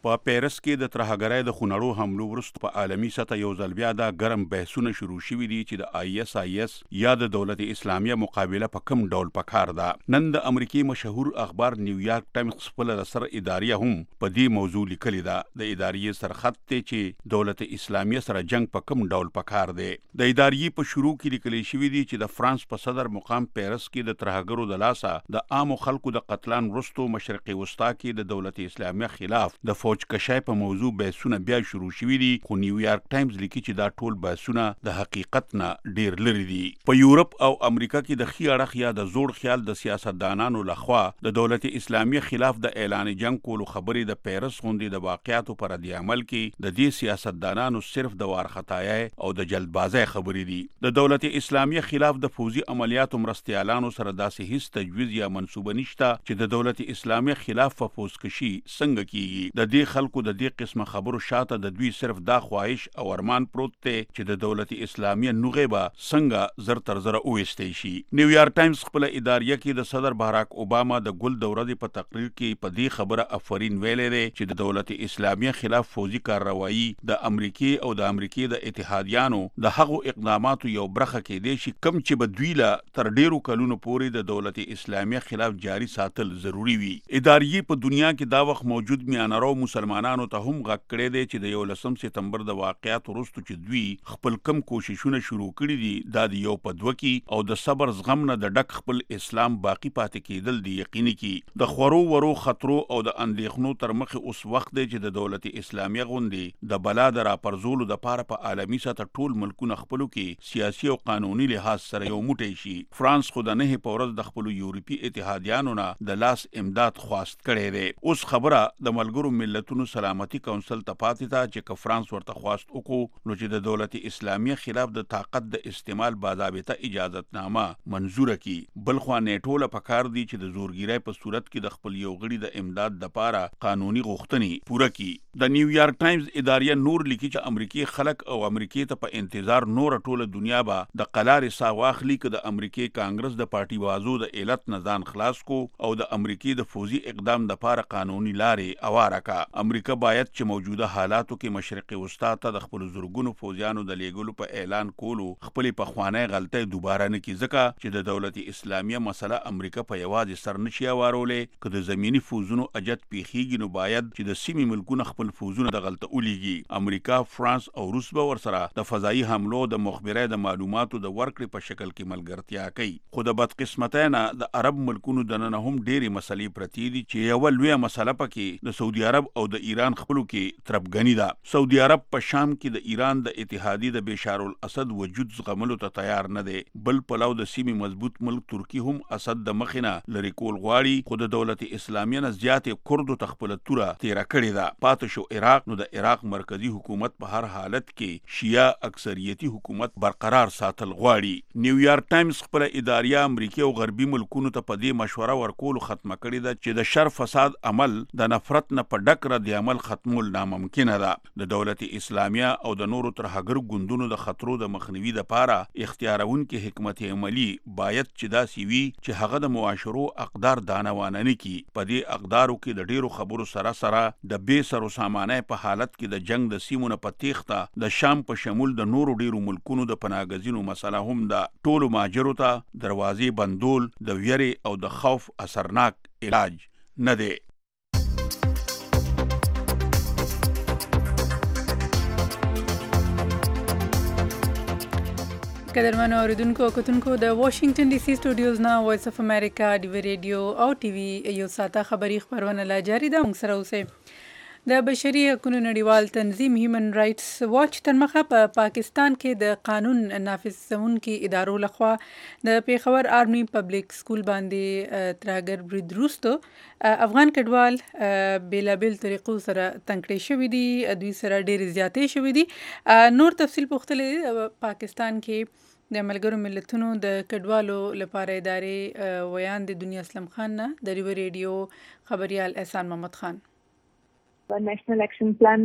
په پیرس کې د ترهګرۍ د خونړو حملو وروسته په عالمي سطح یو ځل بیا دا ګرم بحثونه شروع شوي دي چې د آی اس آی اس یا د دولت اسلامیه مقابله په کم ډول پکار ده. نن د امریکای مشهور اخبار نیویارک ټایمز خپل سر اداریه هم په دې موضوع لیکلي ده. د اداریې سرخط ته چې دولت اسلامیه سره جنگ په کم ډول پکار دی. د اداریې په شروع کې لیکل شوی دی چې د فرانس په صدر مقام پیرس کې د ترهګرو د لاسه د عامو خلکو د قتلان وروسته مشرقي وسطا کې د دولت اسلامیه خلاف د فوج کشای په موضوع بحثونه بیا شروع شوي دي، خو نیویارک ټایمز لیکي چې دا ټول بحثونه د حقیقت نه ډیر لري دي. په یورپ او امریکا کې د خي اړخ یا د زوړ خیال د سیاستدانانو لخوا د دولت اسلامیه خلاف د اعلان جنگ کولو خبرې د پیرس غونډې د واقعیاتو پر رد عمل کې د دې سیاستدانانو صرف د وارخطایي او د جلدبازۍ خبرې دي. د دولت اسلامیه خلاف د فوزي عملیاتو مرستیالانو سره داسې هیڅ تجویز یا منصوبه نشته چې د دولت اسلامیه خلاف په فوزکشي څنګه کیږي. د دې خلکو د دې قسمه خبرو شاته د دوی صرف دا خواهش او ارمان پروت دی چې د دولت اسلامیه نوغه به څنګه زر تر زر اوېستې شي. نیویارک ټایمز خپل اداریه کې د صدر باراک اوباما د ګل د ورځې په تقریر کې په دې خبره افرین ویلې دی چې د دولت اسلامیه خلاف فوزي کارروایي د امریکای او د امریکای د اتحادیانو د هغو اقداماتو یو برخه کې دی چې کم چې به دوی له تر ډیرو کلونو پورې د دولت اسلامیه خلاف جاری ساتل ضروری وي. اداریه په دنیا کې دا وخت موجود میانرو مسلمانانو ته هم غږ کړی دی چې د یولسم سپتمبر د واقعیت وروسته چې دوی خپل کم کوششونه شروع کړي دي دا د یو په دوه کې او د صبر زغم نه د ډک خپل اسلام باقی پاتې کېدل دی یقیني کی. د خورو ورو خطرو او د اندېښنو تر مخه اوس وخت دی چې د دولت اسلامیه غونډې د بلا د راپرزولو د پاره په عالمي سطح ټول ملکونه خپلو کې سیاسي او قانوني لحاظ سره یو موټی شي. فرانس خو د نه په ورځ د خپل یورپی اتحادیانو نه د لاس امداد خواست کړی دی. اوس خبره د ملګرو ملتونو سلامتی کونسل ته پاتې ده چې که فرانس ورته خواست وکړو نو چې د دولت اسلامیه خلاف د طاقت د استعمال باضابطه اجازتنامه منظوره کی. بل خو نیټو له پکار دی چې د زورګیرۍ په صورت کې د خپل یو غړي د امداد لپاره قانوني غوښتنې پوره کی. د نیویارک ټایمز اداریه نور لیکي چې امریکای خلک او امریکای ته په انتظار نور ټوله دنیا به د قلارې سا واخلي که د امریکای کانګرس د پارټي وازو د ایلت نزان خلاص کو او د امریکای د فوزي اقدام د لپاره قانوني لارې اواره کا. امریکا باید چې موجوده حالاتو کې مشرقي وسطا ته د خپل زورګونو فوجیانو د لیږلو په اعلان کولو خپلې پخوانۍ غلطۍ دوباره نه کړي، ځکه چې د دولت اسلامیه مسله امریکا په یوازې سر نشي اوارولی. که د زمینی فوزونو اجت پیښیږي نو باید چې د سیمې ملکونه خپل فوزونه د غلطه ولیږي. امریکا، فرانس او روس به ورسره د فضایي حملو د مخبرۍ د معلوماتو د ورکړې په شکل کې ملګرتیا کوي. خو د بدقسمتۍ نه د عرب ملکونو دننه هم ډېرې مسلې پرتې دي چې یوه لویه مسله پکې د سعودي عرب او د ایران خپلو کې تربګنی ده. سعودي عرب په شام کې د ایران د اتحادیې د بشار الاسد وجود زغملو ته تیار نه دی. بل پلو د سیمې مضبوط ملک ترکی هم اسد د مخینه لري کول غواړي، خو د دولت اسلامیه نه زیاتې کردو ته خپله توره تیره کړې ده. پاتې شو عراق، نو د عراق مرکزی حکومت په هر حالت کې شیعه اکثریتي حکومت برقرار ساتل غواړي. نیویارک ټایمز خپله اداریه امریکا او غربي ملکونو ته په دې مشوره ورکولو ختمه کړې ده چې د شر فساد عمل د نفرت نه په ډک رد عمل ختمول ناممکنه ده. د دولت اسلامیه او د نورو ترهګر ګوندونو د خطرو د مخنیوي لپاره اختیارونکي حکمت عملی باید چې داسې وي چې هغه د معاشرو اقدار دانوانه نه کړي. په دې اقدارو کې د ډیرو خبرو سره سره د بې سر و سامانه په حالت کې د جنگ د سیمو نه په تیښته د شام په شمول د نورو ډیرو ملکونو د پناهګزینو مسله هم ده. ټولو ماجرو ته دروازې بندول د ویرې او د خوف اثرناک علاج نه دی. قدرمنو اوریدونکو او کتونکو د واشنگټن ډي سي سټوډیوز نه وایس اف امریکا ډیوی ریډیو او ټي وي یو ساته خبری خبرونه لا جاری ده. موږ سره اوسئ. د بشري حقوقو نړیوال تنظیم هیومن رائټس واچ تر مخه په پا پاکستان کې د قانون نافذونکو ادارو لخوا د پیښور آرمي پبلک سکول باندې ترهګر برید وروسته افغان کډوال بیلابیل طریقو سره تنګ شوي دي، دوی سره ډېرې زیاتې شوي دي. نور تفصیل پوښتلې پاکستان کې د ملګرو ملتونو د کډوالو لپاره ادارې ویان د دنیا اسلم خان نه د ریو ریډیو خبريال احسان محمد خان. نېشنل اکشن پلان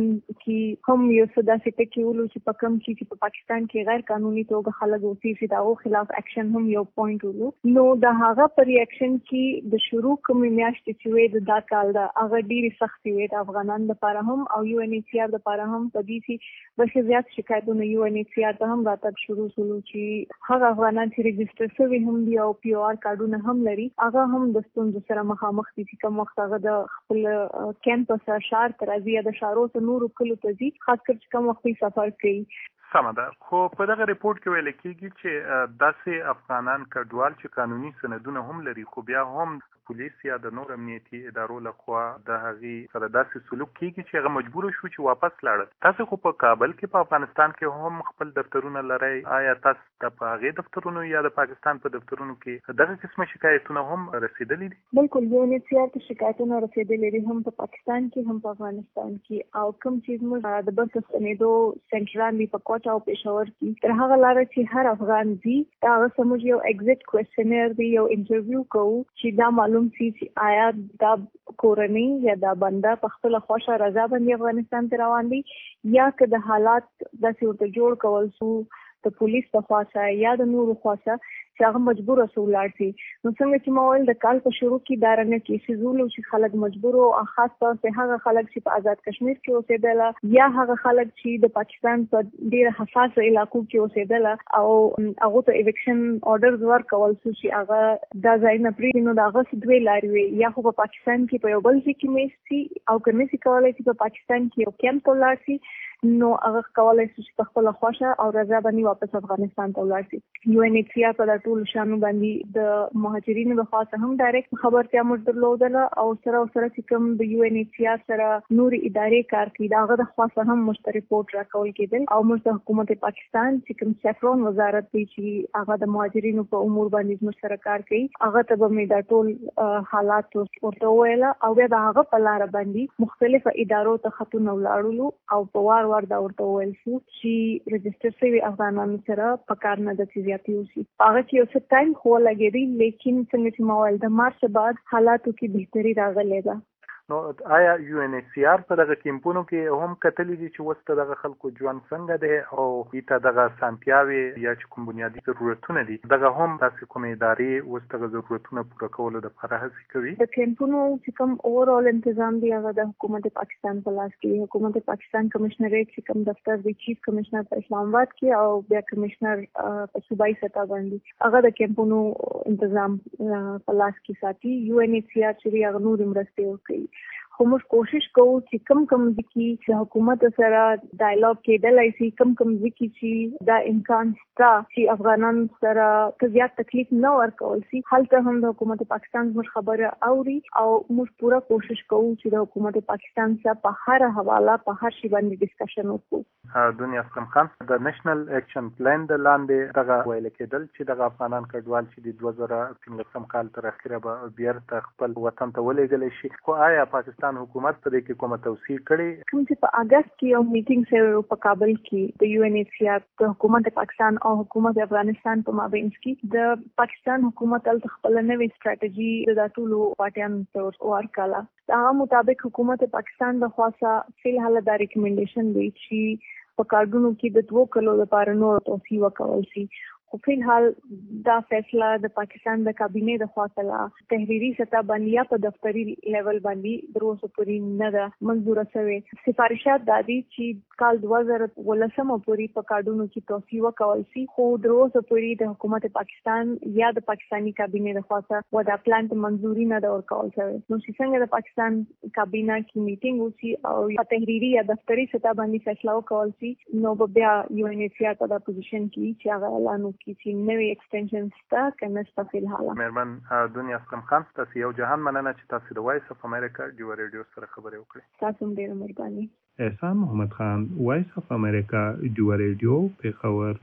کې هم یو څه داسې ټکي ولو چې په کوم کې چې په پاکستان کې غیر قانوني توګه خلک اوسي چې دغو خلاف اکشن هم یو پوینټ ولو. نو د هغه پر ریاکشن کې د شروع کومې میاشتې چې وې د دا کال د هغه ډېرې سختې وې د افغانانو لپاره هم او یو ان ایچ سی آر لپاره هم په دې چې بلکې زیات شکایتونه یو ان ایچ سی آر ته هم راتګ شروع شولو چې هغه افغانان چې رجسټر شوي هم دي او پی او آر کارډونه هم لري هغه هم د ستونزو سره مخامخ دي چې کوم وخت هغه د خپل کیمپس ښار ته راځي یا د ښارو ته نورو کلو ته ځي خاص کر چې کوم وخت سفر کوي. سمه ده، خو په دغه ریپورت کې ویل کېږي چې داسې افغانان کډوال چې قانوني سندونه هم لري خو بیا هم پولیس یا د نور امنیتي ادارو لخوا د هغې سره داسې سلوک کېږي چې هغه مجبور شو چې واپس لاړل. تاسو خو په کابل کې په افغانستان کې هم خپل دفترونه لرئ، آیا تاسو ته په هغې دفترونو یا د پاکستان په دفترونو کې دغه قسمه شکایتونه هم رسېدلي دي؟ بالکل، یو ان ایچ سی آر ته شکایتونه رسېدلي دي هم په پاکستان کې هم په افغانستان کې او کوم چې زموږ د بس ستنېدو سنټران دي په کوټه او پېښور کې تر هغه لاره چې هر افغان ځي د هغه څخه موږ یو ایگزټ کوېسچنیر دی یو انټرویو کوو چې دا معلوم شي چې آیا دا کورنۍ یا دا بنده په خپله خوښه رضا باندې افغانستان ته روان دی یا که د حالات داسې ورته جوړ کول شو د پولیس په خوا څخه یا د نورو خوا څخه چې هغه مجبور شو ولاړ شي. نو څنګه چې ما ویل د کال په شروع کې دا رنګه کیسې ولو چې خلک مجبور او خاص طور په هغه خلک چې په آزاد کشمیر کې اوسېدل یا هغه خلک چې د پاکستان په ډېر حساس علاقو کې اوسېدل او هغه ته ایویکشن آرډرز ورکول شو چې هغه دا ځای نه پرېږدي. نو د هغه دوی لارې وي یا خو په پاکستان کې په یو بل ځای کې میشتي او که نشي کولی چې په پاکستان کې یو کیمپ ته ولاړ شي نو هغه کولی شي چې په خپله خوښه او رضا باندې واپس افغانستان ته ولاړ شي. یو ان ایچ سی آر په دا ټولو شیانو باندې د مهاجرینو لخوا څخه هم ډایرکټ خبرتیا موږ درلودله او سره سره چې کوم د یو ان ایچ سی آر سره نورې ادارې کار کوي د هغه د خوا څخه هم موږ ته ریپورټ راکول کېدل او موږ د حکومت پاکستان چې کوم سیفرون وزارت دی چې هغه د مهاجرینو په امور باندې موږ سره کار کوي هغه ته به مې دا ټول حالات ورته وویله او بیا د هغه په لاره باندې مختلفو ادارو ته خطونه ولاړلو او په وار وار دا ورته وویل شو چې رجسټر شوي افغانانو سره په کار نه ده چې زیاتې وشي. هغه کې یو څه ټایم خو لګېدی لیکن څنګه چې ما ویل د مارچ بعد حالاتو کې بهتري راغلې ده. نو آیا یو ان ایچ سی آر په دغه کیمپونو کې هم کتلی دي چې اوس دغه خلکو ژوند څنګه دی او ایته دغه سانتیاوې یا چې کوم بنیادي ضرورتونه دي دغه هم داسې کومې ادارې اوس دغه ضرورتونه پوره کولو دپاره هڅې کوي؟ د کیمپونو چې کوم اوورال تنظیم دی هغه د حکومت پاکستان په لاس کې حکومت پاکستان کمشنریټ چې کوم دفتر دی چیف کمشنر په اسلام آباد کې او بیا کمشنر په صوبایي سطح باندې هغه د کیمپونو تنظیم په لاس کې ساتي. یو ان ایچ سی آر چې هغه نور مرستې ورکوي خو موږ کوشش کوو چې کم کم ځکي چې حکومت سره ډایلاګ کېدلی شي کم کم ځکي چې دا امکان شته چې افغانان سره که زیات تکلیف نه ورکول شي هلته هم د حکومت پاکستان زموږ خبره اوري او موږ پوره کوشش کوو چې د حکومت پاکستان سره په هر حواله په هر شي باندې ډسکشن وکړو. دنیا اسلم خان د نېشنل اکشن پلان د لاندې دغه ویل کېدل چې دغه افغانان کډوال چې د دوه زره پنځلسم کال تر اخره به بیرته خپل وطن ته ولېږلی شي خو آیا پاکستان حکومت په دې کې کومه توصیه کړې؟ کوم چې په اگست کې یو میټینګ شوی په کابل کې د یو ان ایچ سی آر د حکومت پاکستان او حکومت افغانستان په مابین کې د پاکستان حکومت تل خپل نوې ستراتیژي د ټولو پارټیانو ته ورکړه. هغه مطابق حکومت پاکستان د خاصه فلحال دا ریکمنډیشن دی چې په کارډونو کې د دوه کلو لپاره نور توسيع وکول شي. خو فلحال دا فیصله د پاکستان د کابینې د خوا څخه تحریري سطح باندې یا په دفتري لیول باندې تر اوسه پورې نه ده منظوره شوې. سفارشات دا دي چې کال دوه زره ولسمه پورې په کارډونو کې توسيع وکول شي خو تر اوسه پورې د حکومت پاکستان یا د پاکستاني کابینې د خوا څخه ودا پلان ته منظوري نه ده ورکول شوې. نو چې څنګه د پاکستان کابینه کې میټینګ وشي او په تحریري یا دفتري سطح باندې فیصله وکول شي نو بیا یو ان ایچ سی آر په دا پوزیشن کې چې هغه اعلان کی نوې ایکسټنشن ستا کنه ستا فلحال. مهربان دنیا اسلم خان تاسو یو جهان مننه چې تاسو د وایس اف امریکا ډیو ریډیو سره خبرې وکړې. تاسو هم ډیره مهرباني. احسان محمد خان وایس اف امریکا ډیو ریډیو پیښور.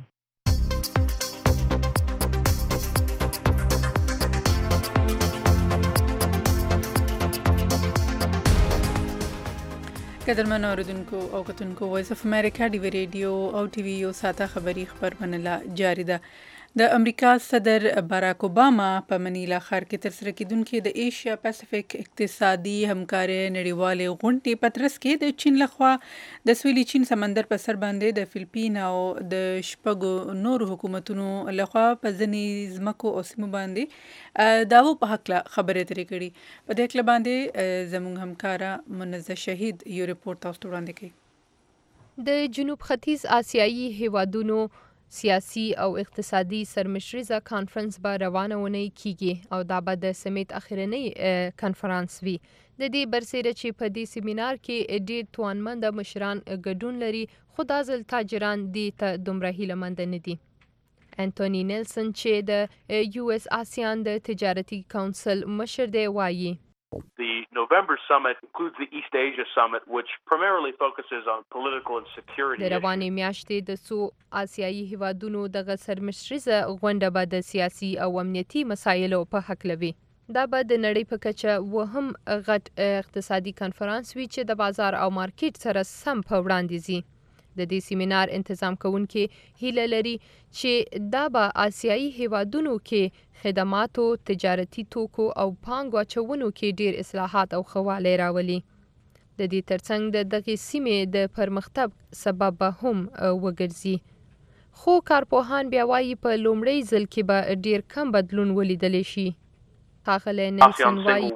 قدرمن اوریدونکو او کتونکو وایس اف امریکا ډیو ریډیو او ټي وی یو ساته خبری خبرونه لا جاری ده. د امریکا صدر باراک اوباما په منیلا ښار کې ترسره کیدونکې د ایشیا پاسفیک اقتصادي همکارۍ نړیوالې غونډې په ترڅ کې د چین لخوا د سویلي چین سمندر په سر باندې د فلپین او د شپږو نورو حکومتونو لخوا په ځینې ځمکو او سیمو باندې داوو په هکله خبرې اترې کړي. په دې هکله باندې زموږ همکاره منزه شهید یو رپورټ تاسو ته وړاندې کوي. د جنوب ختیځ آسیایي هیوادونو سیاسي او اقتصادي سرمشریزه کانفرنس به روانه ونی کیږي او دا به د سمیت اخرنی کانفرنس وي. د دې برسېره چې په دې سیمینار کې ډېر توانمند مشران ګډون لري، خو دا ځل تاجران دې ته دومره هیلهمند نه دي. انټونی نیلسن چې د یو اس آسیان د تجارتي کونسل مشر دی وایي The November summit includes the East Asia summit, which primarily focuses on political and security issues. د روانې میاشتې د څو آسیایي هیوادونو دغه سرمشریزه غونډه به د سیاسي او امنیتي مسایلو په هکله وي. دا به د نړۍ په کچه وهم غټ اقتصادي کنفرانس وي چې د بازار او مارکیټ سره سم په وړاندې ځي. د دې سیمینار انتظام کوونکي هیله لري چې دا به آسیایي هیوادونو کې خدماتو، تجارتي توکو او پانګو اچونو کې ډیر اصلاحات او ښه والی راولي. د دې ترڅنګ د دغې سیمې د پرمختګ سبب به هم وګرځي. خو کارپوهان بیا وایي په لومړي ځل کې به ډیر کم بدلون ولیدلی شي. ښاغلی نیلسن وایي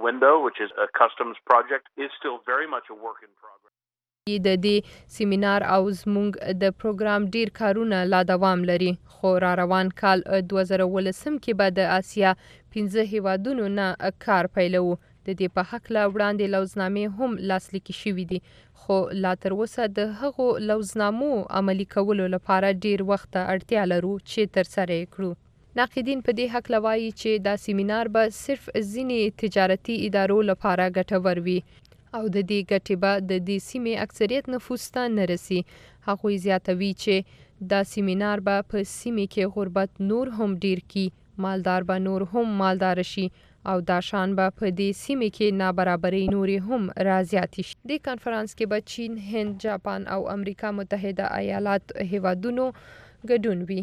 د دې سیمینار او زموږ د پروګرام ډیر کارونه لا دوام لري، خو را روان کال دوه زره اوولسم کې به د آسیا پنځه هیوادونو نه کار پیلوو. د دې په هکله وړاندې لوزنامې هم لاسلیکي شوي دي، خو لا تر اوسه د هغو لوزنامو عملي کولو لپاره ډیر وخت ته اړتیا لرو چې ترسره یې کړو. ناقدین په دې هکله وایي چې دا سیمینار به صرف ځینې تجارتي ادارو لپاره ګټور وي او د دې ګټې به د دې سیمې اکثریت نفوس ته نه رسي. هغوی زیاتوي چې دا سیمینار به په سیمې کې غربت نور هم ډیر کی، مالدار به نور هم مالدار شي او دا شان به په دې سیمې کې نابرابرۍ نورې هم رازیاتې شي. دې کنفرانس کې به چین، هند، جاپان او امریکا متحده ایالات هیوادونو ګډون وي.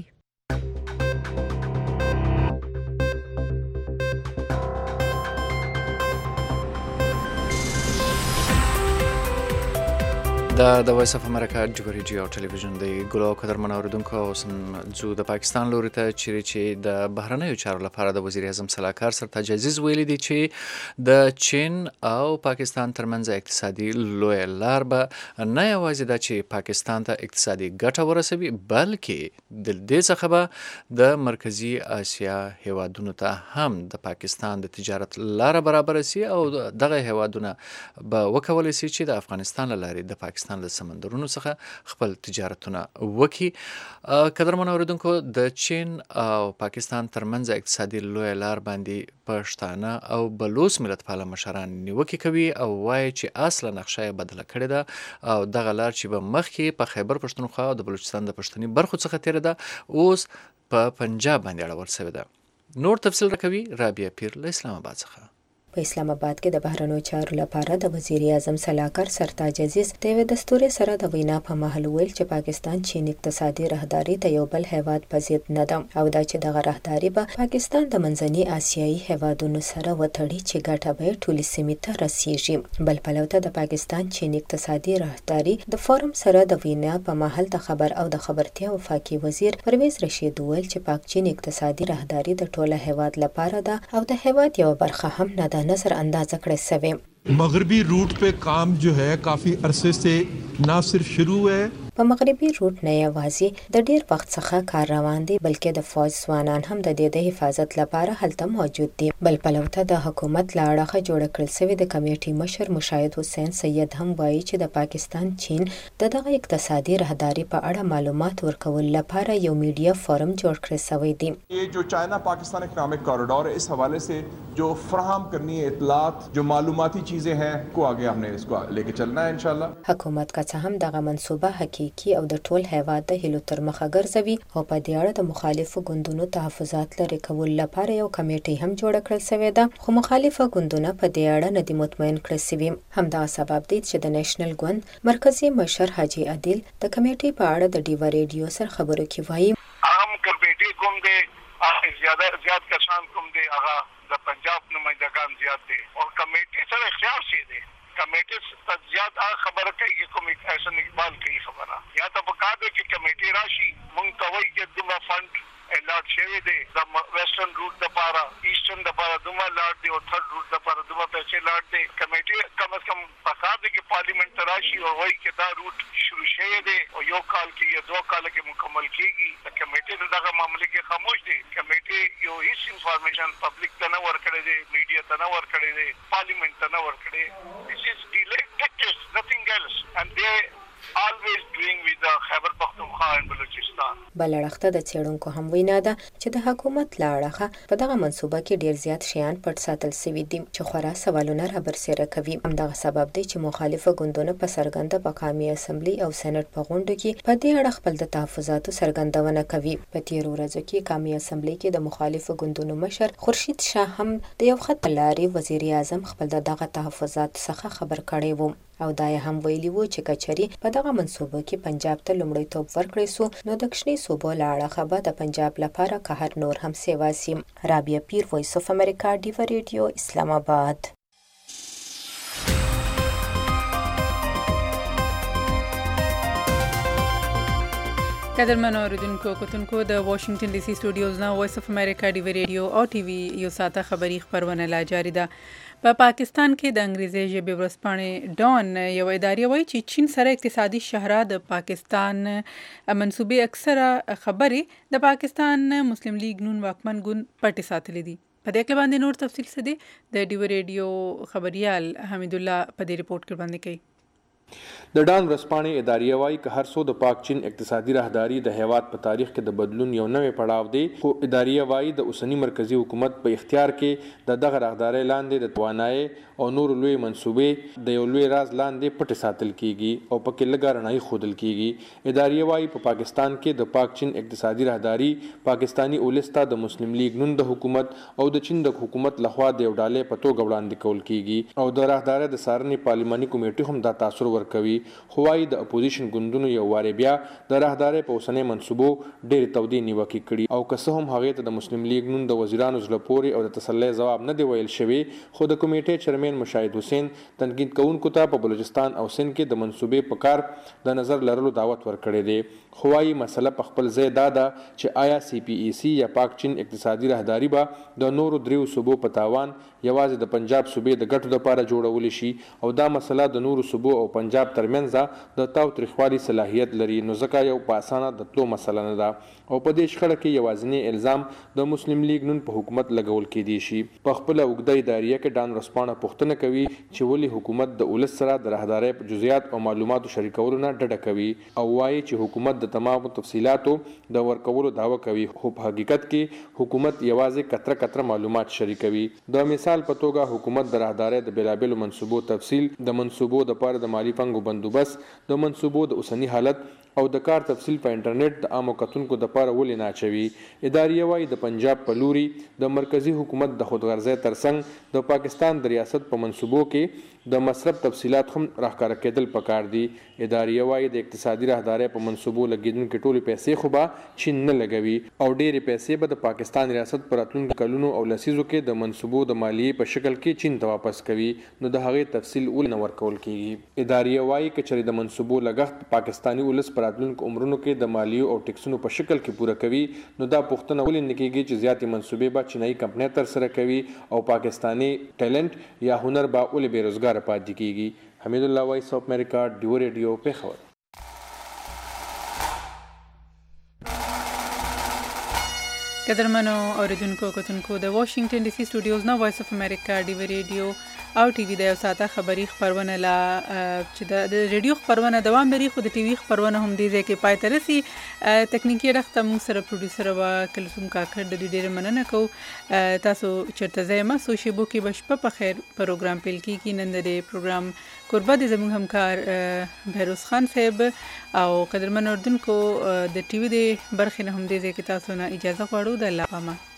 دا د وایس اف امریکا جګو ریډیو او ټلویزیون دی. ګلو قدرمن اوریدونکو، اوس ځو د پاکستان لوري ته چیرې چې د بهرنیو چارو لپاره د وزیر اعظم سلاکار سرتاج عزیز ویلي دی چې د چین او پاکستان ترمنځ اقتصادي لویه لار به نه یوازې دا چې پاکستان ته اقتصادي ګټه ورسوي، بلکې د دې څخه به د مرکزي اسیا هیوادونو ته هم د پاکستان د تجارت لاره برابره سي او دغه هیوادونه به وکولی سي چې د افغانستان له لارې د پاکستان د سمندرونو څخه خپل تجارتونه وکړي. قدرمن اوریدونکو، د چین او پاکستان ترمنځ اقتصادي لویه لار باندې پښتانه او بلوچ ملت پاله مشران نیوکې کوي او وایي چې اصله نقشه یې بدله کړې ده او دغه لار چې به مخکې په خیبر پښتونخوا او د بلوچستان د پښتني برخو څخه تیره ده، اوس په پنجاب باندې اړول شوې ده. نور تفصیل راکوي رابعه پیر له اسلام آباد څخه. په اسلام آباد کې د بهرنیو چارو لپاره د وزیر اعظم سلاکار سرتاج عزیز د یوې دستوري سره د وینا په مهال ویل چې پاکستان چین اقتصادي راهداري د یو بل هیواد په ضد نه ده او دا چې دغه راهداري به پاکستان د منځني آسیایي هیوادونو سره وتړي چې ګټه به ټولې سیمې ته رسیږي. بل پلو ته د پاکستان چین اقتصادي راهداري د فورم سره د وینا په مهال د خبر او د خبرتیا وفاقي وزیر پرویز رشید ویل چې پاک چین اقتصادي راهداري د ټوله هیواد لپاره ده او د هیواد یو برخه هم نه ده नजर अंदाज कड़े सवे। मगरबी रूट पे काम जो है काफ़ी अरसे से ना सिर्फ शुरू है په مغربي روټ نه یوازې د ډیر وخت څخه کار روان دی، بلکې د فوج ځوانان هم د دې د حفاظت لپاره هلته موجود دي. بل پلو ته د حکومت له اړخه جوړ کړل شوی د کمیټې مشر مشاهد حسین سید هم وایي چې د پاکستان چین د دغه اقتصادي راهداري په اړه معلومات ورکول لپاره یو میډیا فورم جوړ کړی شوی دی. یہ جو چائنا پاکستان اکنامک کوریڈور ہے، اس حوالے سے جو فراہم کرنی ہے اطلاعات، جو معلوماتی چیزیں ہیں کو آگے ہم نے اس کو لے کے چلنا ہے انشاءاللہ. حکومت کا څه هم دغه منصوبه حقیقي کی او د ټول هیواد د هیلو تر مخه ګرځوي او په دې اړه د مخالفو ګوندونو تحفظات لري کول لپاره یو کمیټه هم جوړ کړل شوې ده، خو مخالفه ګوندونه په دې اړه نه دي مطمئن کړل شوي. همدا سبب دی چې د نېشنل ګوند مرکزی مشر حاجی عادل د کمیټې په اړه د ډیوا ریډیو سره خبرو کې وایي اهم کمیټې کوم دی هغه زیاده زیات کسان کوم دي هغه د پنجاب نمائندگان زیات دي او کمیټې سره اختیار شي دي کمیټې زیات خبره کوي کوم احسان اقبال کوي خبره یا ته په کار کې کمیټې راشي مونږ ته وایي چې دومره فند لاټ شوی دی د ویسټرن روټ لپاره ایسټرن لپاره دومره لاټ دی او تھرډ روټ لپاره دومره پیسې لاټ دی کمیټې کم از کم پکار دی چې پارلیمنت ته راشي او وایي چې دا روټ شروع شوی دی او یو کال کې یا دوه کال کې مکمل کیږي د کمیټې دغه معاملې کې خاموش دی کمیټې یو هیڅ انفارمیشن پبلک ته نه ورکړي دی میډیا ته نه ورکړي دی پارلیمنت ته نه ورکړي this is delayed tactics nothing else and they always doing with the Khyber Pakhtunkhwa and Balochistan. بلړخته د څېړونکو هم وینا ده چې د حکومت له اړخه په دغه منصوبه کې ډیر زیات شیان پټ ساتل شوي دي چې خورا سوالونه رابرسېره کوي. همدغه سبب دی چې مخالفه ګوندونه په څرګنده په قومي اسمبلی او سېنات په غونډو کې په دې اړه خپل د تحفظاتو څرګندونه کوي. په تیرو ورځو کې قومي اسمبلی کې د مخالفه ګوندونو مشر خورشید شاه هم د یو خط لارې وزیر اعظم خپل دغه تحفظات څخه خبر کړی و او دا هم ویلي وو چې کچري په دغه منصوبه کې پنجاب ته لومړیتوب ورکړی سو نو د کشنی صوبو له اړخه به د پنجاب لپاره که هر نور هم سیوا سي. رابعه پیر، وایس اف امریکا، ډیو ریډیو، اسلام آباد. قدرمنو اوریدونکو کتونکو د واشنگټن ډي سي سټوډیوز نه وایس اف امریکا ډیو ریډیو او ټي وي یو ساته خبری خبرونه لا جاری ده. په پا پاکستان کې د انګریزي ژبې ورځپاڼې ډان یو ادارې وایي چې چین سره اقتصادي شهره د پاکستان منسوبې اکثره خبرې د پاکستان مسلم لیگ نون واکمن ګوند پټې ساتلې دي. په دې کې باندې نور تفصیل څه دی د ډیو ریډیو خبريال حمید الله په دې ریپورت کې باندې کوي. د ډان ورځپاڼې ادارې وایي که هر څو د پاک چین اقتصادي راهداري د هیواد په تاریخ کې د بدلون یو نوې پړاو دی خو ادارې وایي د اوسنی مرکزی حکومت په اختیار کې د دغه راهداري لاندې د توانایي او نور لوی منسوبې د یو لوی راز لاندې پټ ساتل کیږي او پکې لږه رڼایي ښودل کیږي. ادارې وایي په پاکستان کې د پاک چین اقتصادي راهداري پاکستانی اولستا د مسلم لیگ نون د حکومت او د چین د حکومت لخوا د یو ډالې په توګه وړاندې کول کیږي او د راهداري د څارنې پارلماني کمیټې هم دا تاثیر ورکوي. خو وايي د اپوزیشن ګوندونو یو واره بیا د راهداري په اوسنۍ منصوبو ډېر تودې نیوکې کړي او که څه هم هغې ته د مسلم لیگ نون د وزیرانو زړه پورې او د تسلی ځواب نه دی ویل شوی خو د کمیټې چیرمن مشاهد حسین تنقید کوونکو ته په بلوچستان او سند کې د منصوبې په کار د نظر لرلو دعوت ورکړی دی. خو وايي مسله په خپل ځای دا ده چې آیا سی پی ای سی یا پاک چین اقتصادي راهداري به د نورو دریو صوبو په تاوان یوازې د پنجاب صوبې د ګټو لپاره جوړول شي او دا مسله د نورو صوبو او پنجاب ترمنځ د تاو تریخوالي صلاحیت لري نو ځکه یو په اسانه د تلو مسله نه ده او په دې شخړه کې یوازینی الزام د مسلم لیگ نون په حکومت لګول کېدی شي. په خپل اوږده اداریه کې ډان ورځپاڼه پوښتنه کوي چې ولې حکومت د ولس سره د راهدارۍ په جزئیات او معلوماتو شریکولو نه ډډه کوي او وایي چې حکومت د تمامو تفصیلاتو د ورکولو دعوه کوي خو په حقیقت کې حکومت یوازې کتره کتره معلومات شریکوي. د مثال په توګه حکومت د راهدارۍ د بیلابیلو منصوبو تفصیل د منصوبو د پاره د مالی پنګو بندوبست د منصوبو د اوسنی حالت او د کار تفصیل په انټرنیټ د عامو کتونکو د پاره ولې نه اچوي. ادارې وایي د پنجاب په لوري د مرکزی حکومت د خودغرضۍ ترڅنګ د پاکستان د ریاست په منصوبو کې د مصرف تفصیلات هم راښکاره کېدل پکار دي. ادارې وایي د اقتصادي راهدارۍ په منصوبو لګیدونکې ټولې پیسې خو به چین نه لګوي او ډېرې پیسې به د پاکستان ریاست په راتلونکو کلونو او لسیزو کې د منصوبو د مالیې په شکل کې چین ته واپس کوي نو د هغې تفصیل ولې نه ورکول کیږي. ادارې وایي که چېرې د منصوبو لګښت پاکستاني ولس په راتلونکو عمرونو کې د مالیو او ټکسونو په شکل کې پوره کوي نو دا پوښتنه ولې نه کیږي چې زیاتې منصوبې به چینایي کمپنۍ ترسره کوي او پاکستاني ټیلنټ یا هنر به ولې بې روزګاره پاتې کیږي. حمید الله، وایس اف امریکا، ډیو ریډیو، پېښور. قدرمنو اوریدونکو کتونکو د واشنگټن ډي سي سټوډیوز نه وایس اف امریکا ډیو ریډیو او ټي وي د یو ساعته خبری خبرونه لا چې د ریډیو خبرونه دوام لري خو د ټي وي خبرونه هم دي ځکه پای ته رسي. تکنیکی رخت مو سره پروډوسر وا کلثوم کاکړ د ډېر مننه کو تاسو چرته زما سو شی بو کې بشپ په خیر پروګرام پیل کی کی نن د پروګرام قربت زموږ همکار بهروز خان صاحب او قدرمن اردوونکو د ټي وي د برخې نه هم دي ځکه تاسو نه اجازه غواړو د الله پامان.